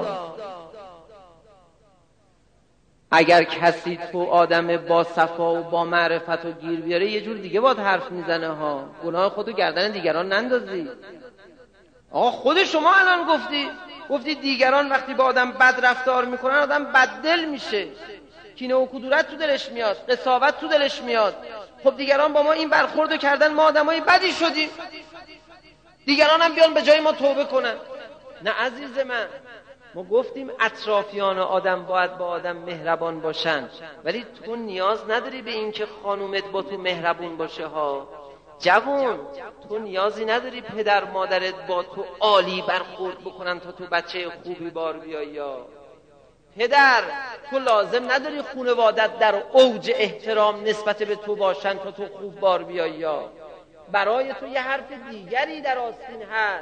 اگر کسی تو آدم با صفا و با معرفت و گیر بیاره یه جور دیگه باید حرف میزنه ها. گناه خودو گردن دیگران نندازی. آقا خود شما الان گفتی دیگران وقتی با آدم بد رفتار میکنن آدم بددل میشه، کینه و کدورت تو دلش میاد، قساوت تو دلش میاد. خب دیگران با ما این برخوردو کردن، ما آدمای بدی شدیم، دیگران هم بیان به جای ما توبه کنن. نه عزیز من، ما گفتیم اطرافیان آدم باید با آدم مهربان باشن، ولی تو نیاز نداری به این که خانومت با تو مهربون باشه ها. جوان، تو نیازی نداری پدر مادرت با تو عالی برخورد بکنن تا تو بچه خوبی بار بیایی. یا پدر، تو لازم نداری خانوادت در اوج احترام نسبت به تو باشن تا تو خوب بار بیایی. یا برای تو یه حرف دیگری در آستین هست.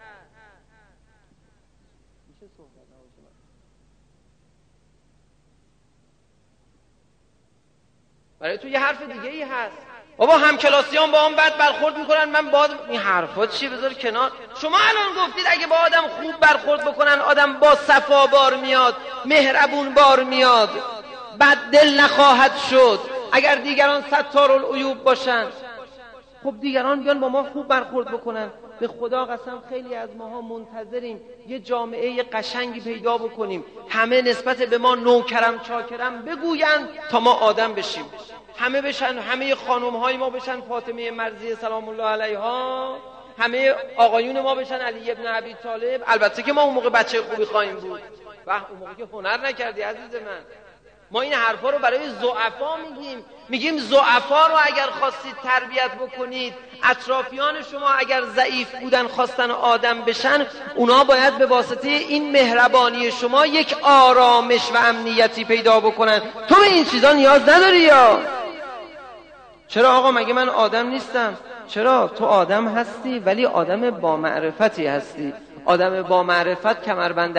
برای تو یه حرف دیگه ای هست. بابا همکلاسیان با هم بد برخورد میکنن، من با این حرفا چی؟ بذار کنار. شما الان گفتید اگه با آدم خوب برخورد بکنن آدم با صفا بار میاد، مهربون بار میاد، بد دل نخواهد شد. اگر دیگران ستارالعیوب باشن، خب دیگران بیان با ما خوب برخورد بکنن. به خدا قسم خیلی از ماها منتظریم یه جامعه قشنگی پیدا بکنیم، همه نسبت به ما نوکرم چاکرم بگوین تا ما آدم بشیم. همه بشن، همه خانم های ما بشن فاطمه مرضیه سلام الله علیها، همه آقایون ما بشن علی ابن ابی طالب. البته که ما اون موقع بچه خوبی خواهیم بود. اون موقع که هنر نکردی عزیز من. ما این حرفا رو برای ضعفا میگیم ضعفا رو اگر خواستید تربیت بکنید، اطرافیان شما اگر ضعیف بودن خواستن آدم بشن، اونا باید به واسطه این مهربانی شما یک آرامش و امنیتی پیدا بکنن. تو به این چیزا نیاز نداری. یا چرا آقا مگه من آدم نیستم؟ چرا؟ تو آدم هستی ولی آدم با معرفتی هستی. آدم با معرفت کمربند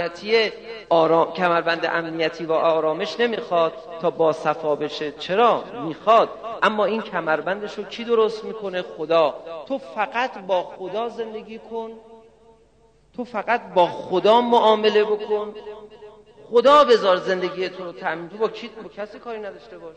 امنیتی و آرامش نمیخواد تا با صفا بشه. چرا؟ میخواد، اما این کمربندش رو کی درست میکنه؟ خدا. تو فقط با خدا زندگی کن، تو فقط با خدا معامله بکن، خدا بذار زندگی تو رو تامین. تو با کسی کاری نداشته باش.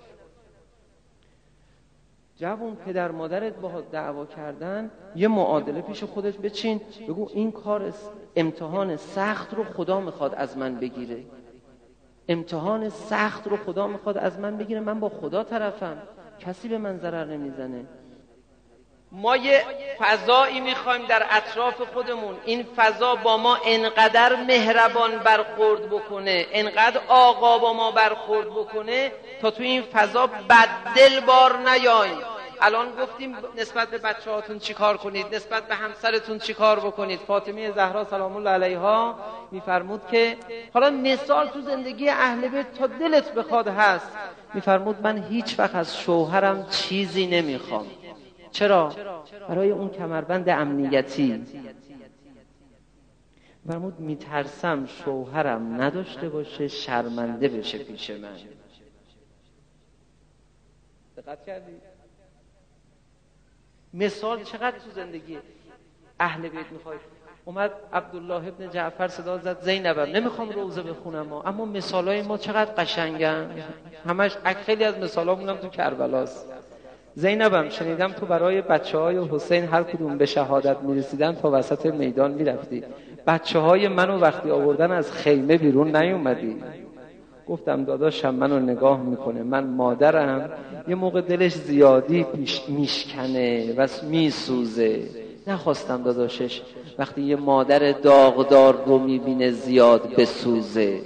جوون، پدر مادرت با دعوا کردن، یه معادله پیش خودت بچین، بگو این کار امتحان سخت رو خدا میخواد از من بگیره، امتحان سخت رو خدا میخواد از من بگیره، من با خدا طرفم، کسی به من ضرر نمیزنه. ما یه فضایی میخوایم در اطراف خودمون، این فضا با ما انقدر مهربان برخورد بکنه، انقدر آقا با ما برخورد بکنه تا تو این فضا بددل بار نیاییم. الان گفتیم نسبت به بچه‌هاتون چی کار کنید، نسبت به همسرتون چی کار بکنید. فاطمه زهرا سلام الله علیها میفرمود که حالا مثال تو زندگی اهل بیت تا دلت بخواد هست، میفرمود من هیچ وقت از شوهرم چیزی نمیخوام. چرا؟ برای اون کمربند امنیتی. فرمود میترسم شوهرم نداشته باشه شرمنده بشه پیش من. دقت کردی؟ مثال چقدر تو زندگی اهل بیت میخواد. اومد عبدالله ابن جعفر صدا زد زینبم، نمیخوام روزه بخونم اما مثالای ما چقدر قشنگن، همش خیلی از مثالامون هم تو کربلاست. زینبم شنیدم تو برای بچه‌های حسین هر کدوم به شهادت میرسیدن تا وسط میدان میرفتی، بچه‌های منو وقتی آوردن از خیمه بیرون نیومدی. گفتم داداشم منو نگاه میکنه، من مادرم، یه موقع دلش زیادی میشکنه و میسوزه، نخواستم داداشش وقتی یه مادر داغدار رو میبینه زیاد بسوزه.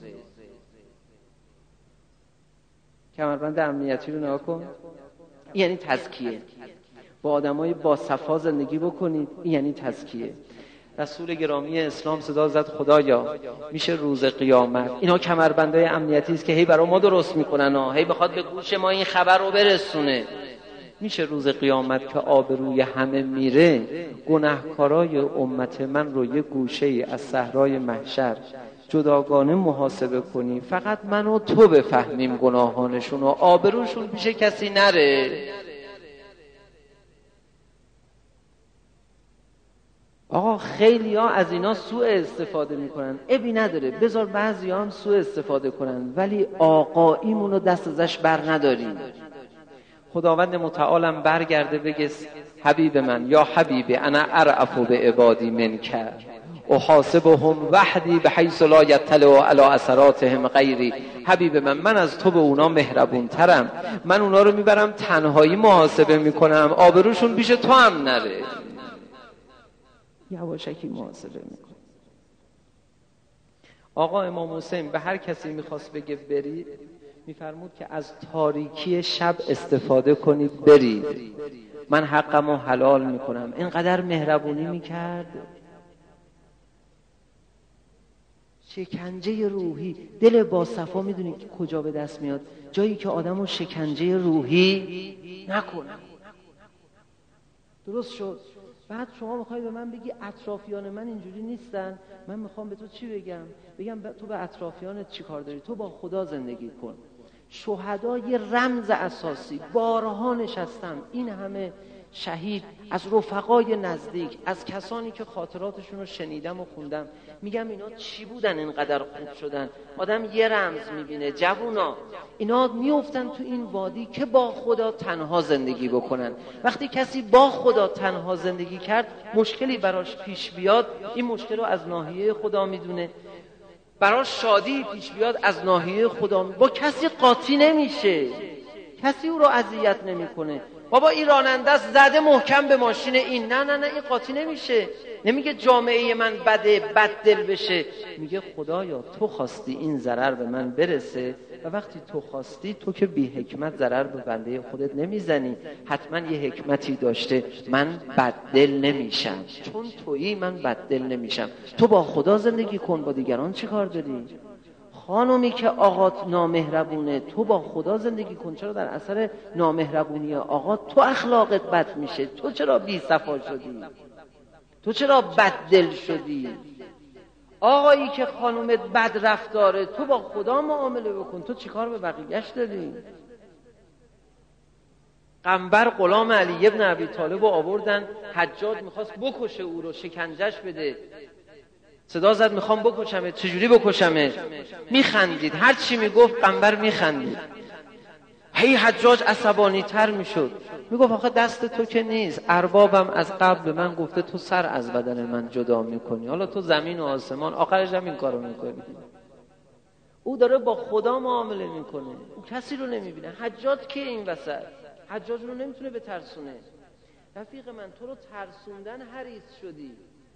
کمربند امنیتی رو نگاه کن، یعنی تزکیه. با آدمای با صفا زندگی بکنید، یعنی تزکیه. رسول گرامی اسلام صدا زد خدایا میشه روز قیامت، اینا کمربندای امنیتی است که هی برای ما درست میکنن، هی بخواد به گوش ما این خبر رو برسونه، میشه روز قیامت که آبروی همه میره، گناهکارای امت من رو یه گوشه از صحرای محشر جداگانه محاسبه کنی، فقط من و تو بفهمیم گناهانشون و آبروشون پیش کسی نره. آقا خیلی ها از اینا سوء استفاده میکنن، عیبی نداره، بذار بعضی ها هم سوء استفاده کنن، ولی آقاییمونو دست ازش بر نداریم. خداوند متعالم برگرده بگه حبیب من، یا حبیبی انا ارأف به عبادی منک احاسبهم وحدی بحیث لا یطلع علی اثراتهم غیری. حبیب من از تو به اونا مهربون ترم، من اونا رو میبرم تنهایی محاسبه میکنم، آبروشون پیش تو هم نره. یواشکی محاسبه میکنه. آقا امام حسین به هر کسی میخواست بگه برید، میفرمود که از تاریکی شب استفاده کنید برید، من حقمو حلال میکنم. اینقدر مهربونی میکرد. شکنجه روحی، دل با صفا میدونید که کجا به دست میاد؟ جایی که آدمو شکنجه روحی نکنه. درست شد؟ بعد شما میخوای به من بگی اطرافیان من اینجوری نیستن، من میخوام به تو چی بگم؟ تو به اطرافیانت چی کار داری؟ تو با خدا زندگی کن. شهدا یه رمز اساسی، بارها نشستم این همه شهید از رفقای نزدیک، از کسانی که خاطراتشون رو شنیدم و خوندم، میگم اینا چی بودن اینقدر خوب شدن؟ آدم یه رمز میبینه. جوونا اینا میافتن تو این وادی که با خدا تنها زندگی بکنن. وقتی کسی با خدا تنها زندگی کرد، مشکلی براش پیش بیاد، این مشکل رو از ناحیه خدا میدونه. براش شادی پیش بیاد، از ناحیه خدا با کسی قاطی نمیشه، کسی او رو اذیت نمیکنه. بابا این راننده است زده محکم به ماشین این، نه این قاطی نمیشه. نمیگه جامعه من بده، بد دل بشه، میگه خدایا تو خواستی این ضرر به من برسه و وقتی تو خواستی، تو که بی حکمت ضرر به بنده خودت نمیزنی، حتما یه حکمتی داشته، من بد دل نمیشم. چون تویی من بد دل نمیشم. تو با خدا زندگی کن، با دیگران چی کار داری؟ خانومی که آقات نامهربونه، تو با خدا زندگی کن. چرا در اثر نامهربونی آقا تو اخلاقت بد میشه؟ تو چرا بی صفا شدی؟ تو چرا بد دل شدی؟ آقایی که خانومت بد رفتاره، تو با خدا معامله بکن. تو چیکار به بقیه‌اش داری؟ قنبر غلام علی ابن ابی طالب رو آوردن، حجاج میخواست بکشه او رو، شکنجش بده. صدا زد میخوام بکشمه. چجوری بکشمه؟ میخندید، هر چی میگفت قنبر میخندید. هی حجاج عصبانی تر میشد، میگفت آخه دست تو که نیست، اربابم از قبل به من گفته تو سر از بدن من جدا میکنی، حالا تو زمین و آسمان، آخرش هم این کارو میکنی. او داره با خدا معامله میکنه، او کسی رو نمیبینه. حجاج که این وسط حجاج رو نمیتونه بترسونه. رفیق من تو رو ترسوندن حریص شدی،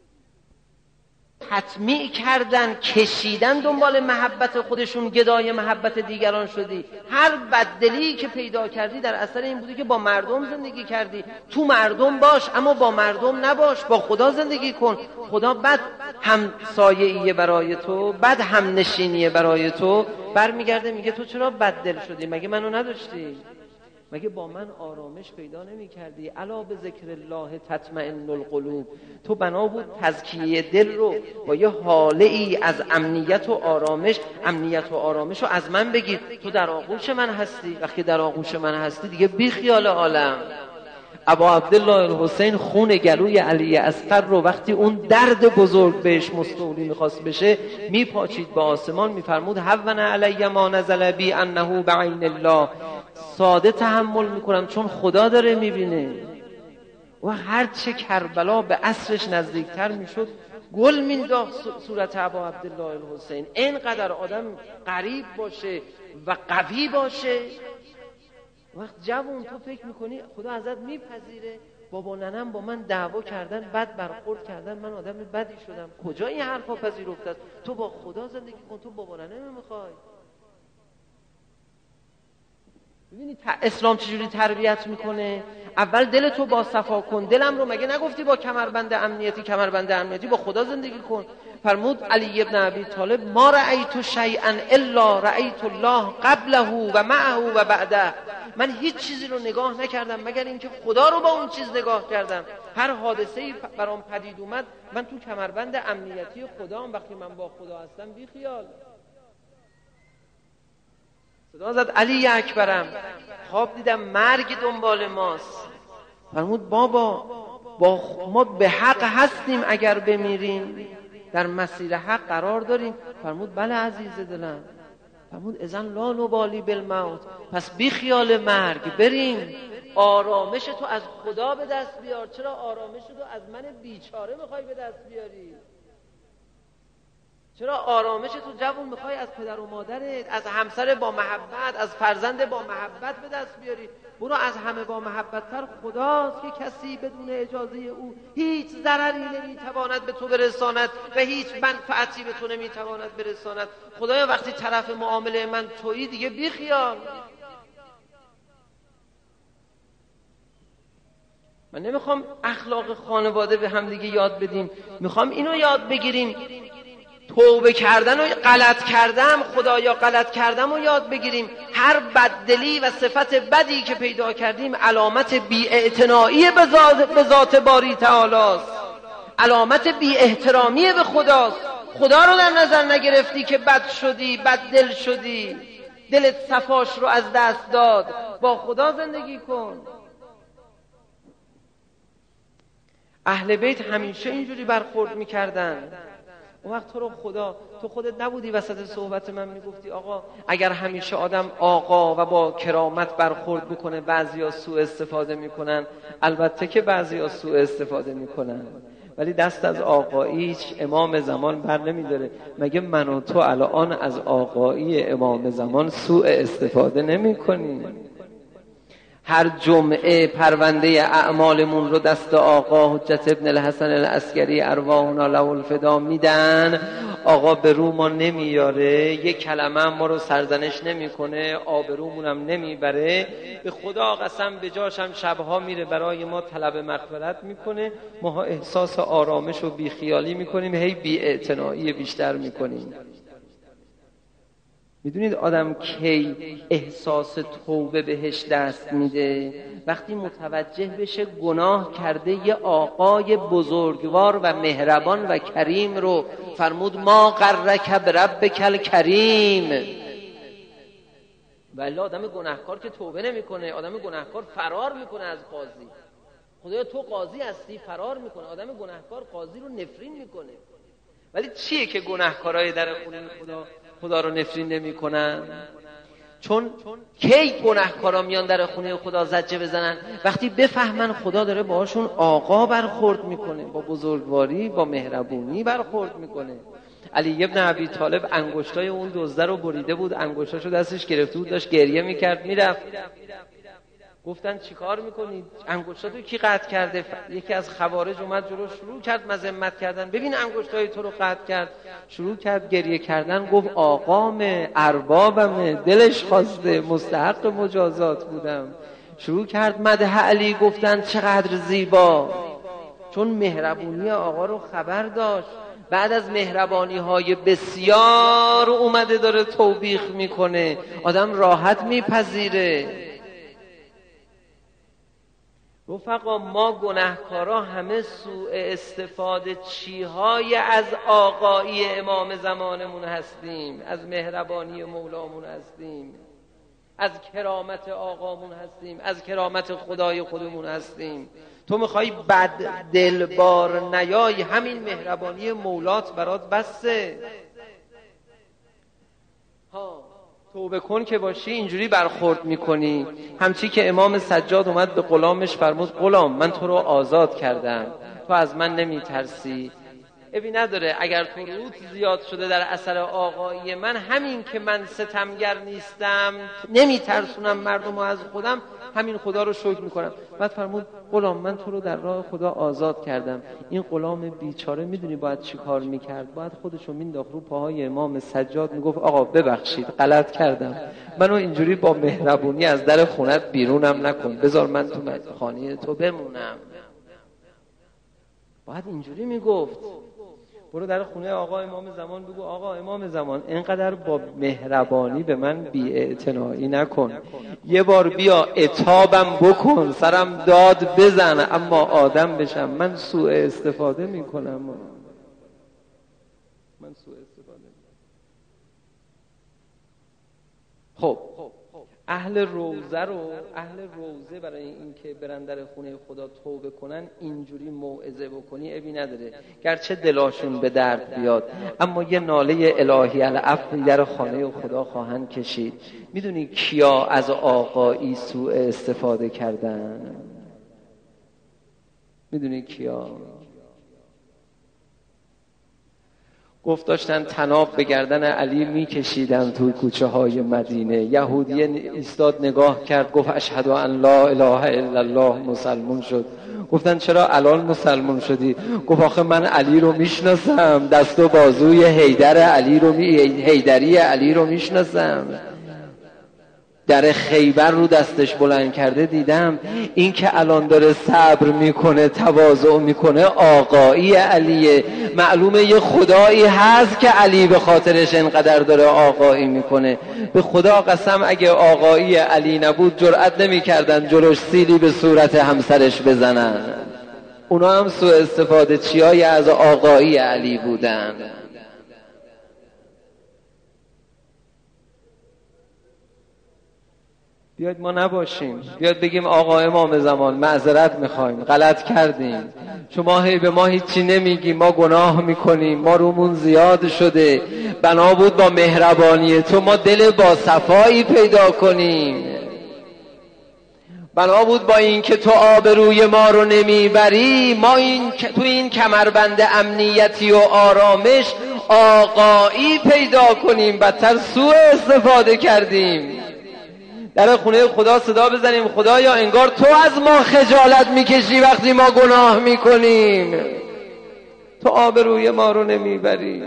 تطمیع کردن، کشیدن دنبال محبت خودشون، گدای محبت دیگران شدی. هر بددلی که پیدا کردی در اثر این بودی که با مردم زندگی کردی. تو مردم باش اما با مردم نباش، با خدا زندگی کن. خدا بد هم سایه‌ایه برای تو، بد هم نشینیه برای تو. برمیگرده میگه تو چرا بددل شدی؟ مگه منو نداشتی؟ مگه با من آرامش پیدا نمی کردی؟ الا به ذکر الله تطمئن القلوب. تو بنا بود تزکیه دل رو با یه حاله ای از امنیت و آرامش رو از من بگیر. تو در آغوش من هستی، وقتی در آغوش من هستی دیگه بی خیال عالم. ابا عبدالله الحسین خون گلوی علی اصغر رو وقتی اون درد بزرگ بهش مستولی میخواست بشه، میپاچید به آسمان، میفرمود هون علی ما نزل بی انه بعین الله. ساده تحمل میکنم چون خدا داره میبینه. و هرچه کربلا به عصرش نزدیکتر میشد، گل مینداخت صورت ابا عبدالله الحسین. اینقدر آدم غریب باشه و قوی باشه، وقت جوون تو فکر میکنی خدا ازت میپذیره. بابا ننم با من دعوا کردن، بد برخورد کردن، من آدم بدی شدم. کجا این حرفا پذیرفته است؟ تو با خدا زندگی کن، تو بابا ننم میخوای. ببینید اسلام چجوری تربیت میکنه. اول دل تو با صفا کن. دلم رو مگه نگفتی با کمربند امنیتی با خدا زندگی کن؟ فرمود علی ابن ابی طالب ما رأیت شیئا الا رأیت الله قبله و معه و بعده. من هیچ چیزی رو نگاه نکردم مگر اینکه خدا رو با اون چیز نگاه کردم. هر حادثه‌ای برام پدید اومد، من تو کمربند امنیتی خدام. وقتی من با خدا هستم بی خیال. صدا زد علی اکبرم، خواب دیدم مرگ دنبال ماست. فرمود بابا ما به حق هستیم، اگر بمیریم در مسیر حق قرار داریم. فرمود بله عزیز دلم. فرمود اذن لا نبالی بالموت، پس بی خیال مرگ، بریم آرامش تو از خدا به دست بیار. چرا آرامش تو از من بیچاره میخوای به دست بیاری؟ چرا آرامش تو جوون میخوای از پدر و مادرت، از همسر با محبت، از فرزند با محبت به دست بیاری؟ برو از همه با محبت‌تر خداست که کسی بدون اجازه او هیچ ضرری نمیتواند به تو برساند و هیچ منفعتی به تو نمیتواند برساند. خدایا وقتی طرف معامله من تویی دیگه بی خیال. من نمیخوام اخلاق خانواده به هم دیگه یاد بدیم، میخوام اینو یاد بگیریم توبه کردن و غلط کردم، خدایا غلط کردم و یاد بگیریم. هر بددلی و صفت بدی که پیدا کردیم علامت بی‌اعتنایی به ذات باری تعالی است، علامت بی احترامی به خداست. خدا رو در نظر نگرفتی که بد شدی، بد دل شدی، دلت صفاش رو از دست داد. با خدا زندگی کن. اهل بیت همیشه اینجوری برخورد میکردن. اون وقت تو رو خدا، تو خودت نبودی وسط صحبت من میگفتی آقا اگر همیشه آدم آقا و با کرامت برخورد بکنه بعضیا سوء استفاده میکنن. البته که بعضیا سوء استفاده میکنن، ولی دست از آقاییش امام زمان بر نمیداره. مگه من و تو الان از آقایی امام زمان سوء استفاده نمیکنیم؟ هر جمعه پرونده اعمالمون رو دست آقا حجت ابن الحسن العسکری ارواحنا له الفدا میدن. آقا به رو ما نمیاره، یک کلمه ما رو سرزنش نمیکنه، آبرومون هم نمیبره. به خدا قسم به جاشم شبها میره برای ما طلب مغفرت میکنه. ما احساس آرامش و بیخیالی میکنیم، هی بی‌اعتنایی بیشتر میکنیم. میدونید آدم کی احساس توبه بهش دست میده؟ وقتی متوجه بشه گناه کرده یه آقای بزرگوار و مهربان و کریم رو. فرمود ما غرک بربک الکریم. ولی آدم گناهکار که توبه نمیکنه، آدم گناهکار فرار میکنه از قاضی. خدایا تو قاضی هستی، فرار میکنه. آدم گناهکار قاضی رو نفرین میکنه. ولی چیه که گناهکارای در خونه خدا رو نفرین نمی کنن؟ چون کی گناهکارا میان در خونه خدا زجه بزنن؟ وقتی بفهمن خدا داره باهاشون آقا برخورد میکنه، با بزرگواری، با مهربونی برخورد میکنه. علی ابن ابی طالب انگشتای اون دزده رو بریده بود، انگشتاشو دستش گرفته بود، داشت گریه میکرد میرفت. گفتن چیکار میکنید؟ انگشتاتو کی قطع کرده؟ یکی از خوارج اومد جلو، شروع کرد مذمت کردن. ببین انگشتای تو رو قطع کرد. شروع کرد گریه کردن. گفت آقام، اربابم، دلش خواسته، مستحق مجازات بودم. شروع کرد مدح علی گفتن چقدر زیبا، چون مهربونی آقا رو خبر داشت. بعد از مهربانی های بسیار اومده داره توبیخ میکنه. آدم راحت میپذیره. رفقا ما گناهکارا همه سوء استفاده چیهای از آقایی امام زمانمون هستیم، از مهربانی مولامون هستیم، از کرامت آقامون هستیم، از کرامت خدای خودمون هستیم. تو میخوای بد دلبار نیای، همین مهربانی مولات برات بسه. توبه کن که باشی اینجوری برخورد میکنی. همچی که امام سجاد اومد به غلامش فرمود غلام من تو رو آزاد کردم، تو از من نمیترسی؟ ابی نداره اگر تو روت زیاد شده در اثر آقایی من، همین که من ستمگر نیستم، نمیترسونم مردم از خودم، همین خدا رو شکر میکنم. بعد فرمود غلام من تو رو در راه خدا آزاد کردم. این غلام بیچاره میدونی باید چی کار میکرد؟ باید خودشو مینداخت رو پاهای امام سجاد، میگفت آقا ببخشید غلط کردم، منو اینجوری با مهربونی از در خونت بیرونم نکن، بذار من تو خانه تو بمونم. باید اینجوری میگفت. برو در خونه آقا امام زمان بگو آقا امام زمان اینقدر با مهربانی به من بی‌اعتنایی نکن، یه بار بیا عتابم بکن، سرم داد بزن، اما آدم بشم، من سوء استفاده میکنم. خب اهل روزه برای اینکه برن در خونه خدا توبه کنن اینجوری موعظه بکنی ابی نداره، گرچه دلاشون به درد بیاد، اما یه ناله الهی العفو در خانه خدا خواهند کشید. میدونی کیا از آقایی سوء استفاده کردن؟ میدونی کیا؟ گفت داشتن طناب به گردن علی میکشیدن تو کوچه های مدینه. یهودی ایستاد نگاه کرد، گفت اشهد ان لا اله الا الله، مسلمان شد. گفتن چرا الان مسلمان شدی؟ گفت آخه من علی رو میشناسم، دست و بازوی حیدری علی رو میشناسم. در خیبر رو دستش بلند کرده دیدم. این که الان داره صبر میکنه، تواضع میکنه، آقایی علیه. معلومه یه خدایی هست که علی به خاطرش اینقدر داره آقایی میکنه. به خدا قسم اگه آقایی علی نبود جرئت نمیکردن جلوش سیلی به صورت همسرش بزنن. اونا هم سوء استفاده چیایی از آقایی علی بودن. بیاید ما نباشیم، بیاید بگیم آقا امام زمان معذرت میخوایم، غلط کردیم، شما به ما هیچی نمیگی، ما گناه میکنیم، ما رومون زیاد شده، بنا بود با مهربانی تو ما دل با صفایی پیدا کنیم، بنا بود با این که تو آبروی ما رو نمیبری ما تو این کمربند امنیتی و آرامش آقایی پیدا کنیم. بدتر سوء استفاده کردیم. در خونه خدا صدا بزنیم خدایا انگار تو از ما خجالت میکشی وقتی ما گناه میکنیم، تو آبروی ما رو نمیبری.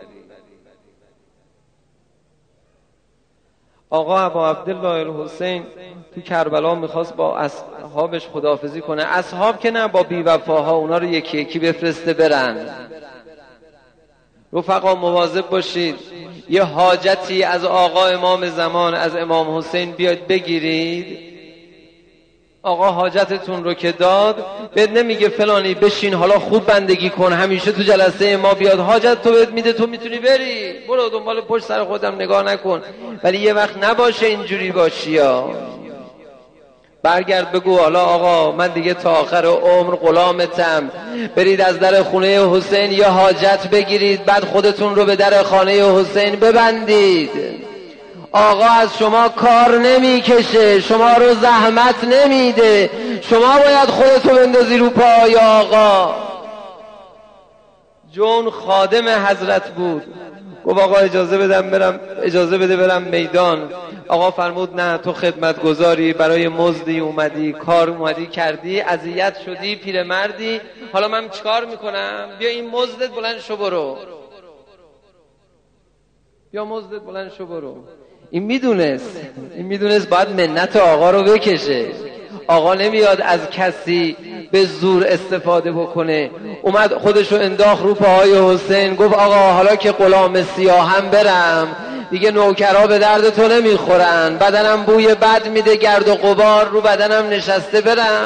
آقا ابا عبدالله الحسین تو کربلا میخواست با اصحابش خداحافظی کنه. اصحاب که نه، با بی‌وفاها، اونا رو یکی یکی بفرسته برن. رفقا مواظب باشید، یه حاجتی از آقا امام زمان، از امام حسین بیاد بگیرید، آقا حاجتتون رو که داد بهت نمیگه فلانی بشین حالا خوب بندگی کن همیشه تو جلسه ما بیاد، حاجت تو بهت میده، تو میتونی بری، برو دنبال پشت سر خودم نگاه نکن. ولی یه وقت نباشه اینجوری باشی، یا برگرد بگو حالا آقا من دیگه تا آخر عمر غلامتم، برید از در خونه حسین یه حاجت بگیرید، بعد خودتون رو به در خانه حسین ببندید. آقا از شما کار نمیکشه، شما رو زحمت نمیده، شما باید خودتو بندازی رو پای آقا. جون خادم حضرت بود، گفت آقا اجازه بده برم میدان. آقا فرمود نه، تو خدمتگزاری، برای مزدی اومدی، کار اومدی کردی، اذیت شدی، پیرمردی، حالا من چیکار میکنم؟ بیا این مزدت بلند شو برو، بیا مزدت بلند شو برو. این میدونست باید منت آقا رو بکشه. آقا نمیاد از کسی به زور استفاده بکنه. اومد خودشو انداخت رو پاهای حسین، گفت آقا حالا که غلام سیاهم برم دیگه نوکرها به درد تو نمیخورن، بدنم بوی بد میده، گرد و غبار رو بدنم نشسته، برم.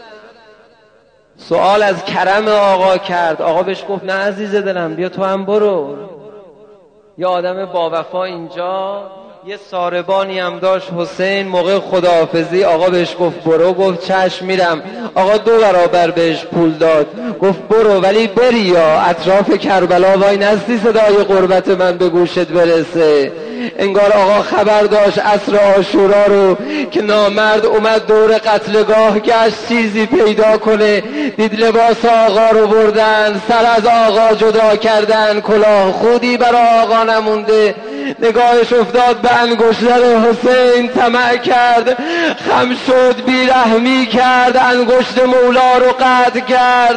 سوال از کرم آقا کرد. آقا بهش گفت نه عزیز دلم، بیا تو هم برو. یه آدم با وفا اینجا، یه ساربانی هم داشت حسین، موقع خداحافظی آقا بهش گفت برو، گفت چشم میرم. آقا 2 برابر بهش پول داد، گفت برو ولی بری یا اطراف کربلا وای نستی صدای قربت من به گوشت برسه. انگار آقا خبر داشت عصر عاشورا رو که نامرد اومد دور قتلگاه گشت چیزی پیدا کنه، دید لباس آقا رو بردن، سر از آقا جدا کردن، کلاه خودی برای آقا نمونده. نگاهش افتاد به انگشتر حسین، طمع کرد، خم شد، بیرحمی کرد، انگشت مولا رو قطع کرد.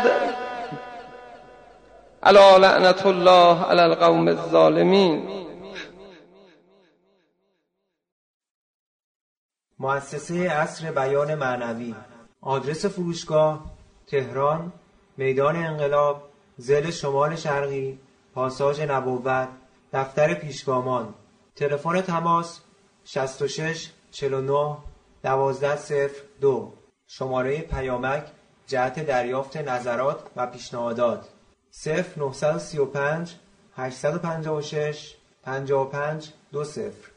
الا لعنت الله علی القوم الظالمین. مؤسسه عصر بیان معنوی. آدرس فروشگاه: تهران، میدان انقلاب، ضلع شمال شرقی، پاساژ نبوت، دفتر پیشگامان. تلفن تماس 66 49 1202. شماره پیامک جهت دریافت نظرات و پیشنهادات 0935 856 55 20.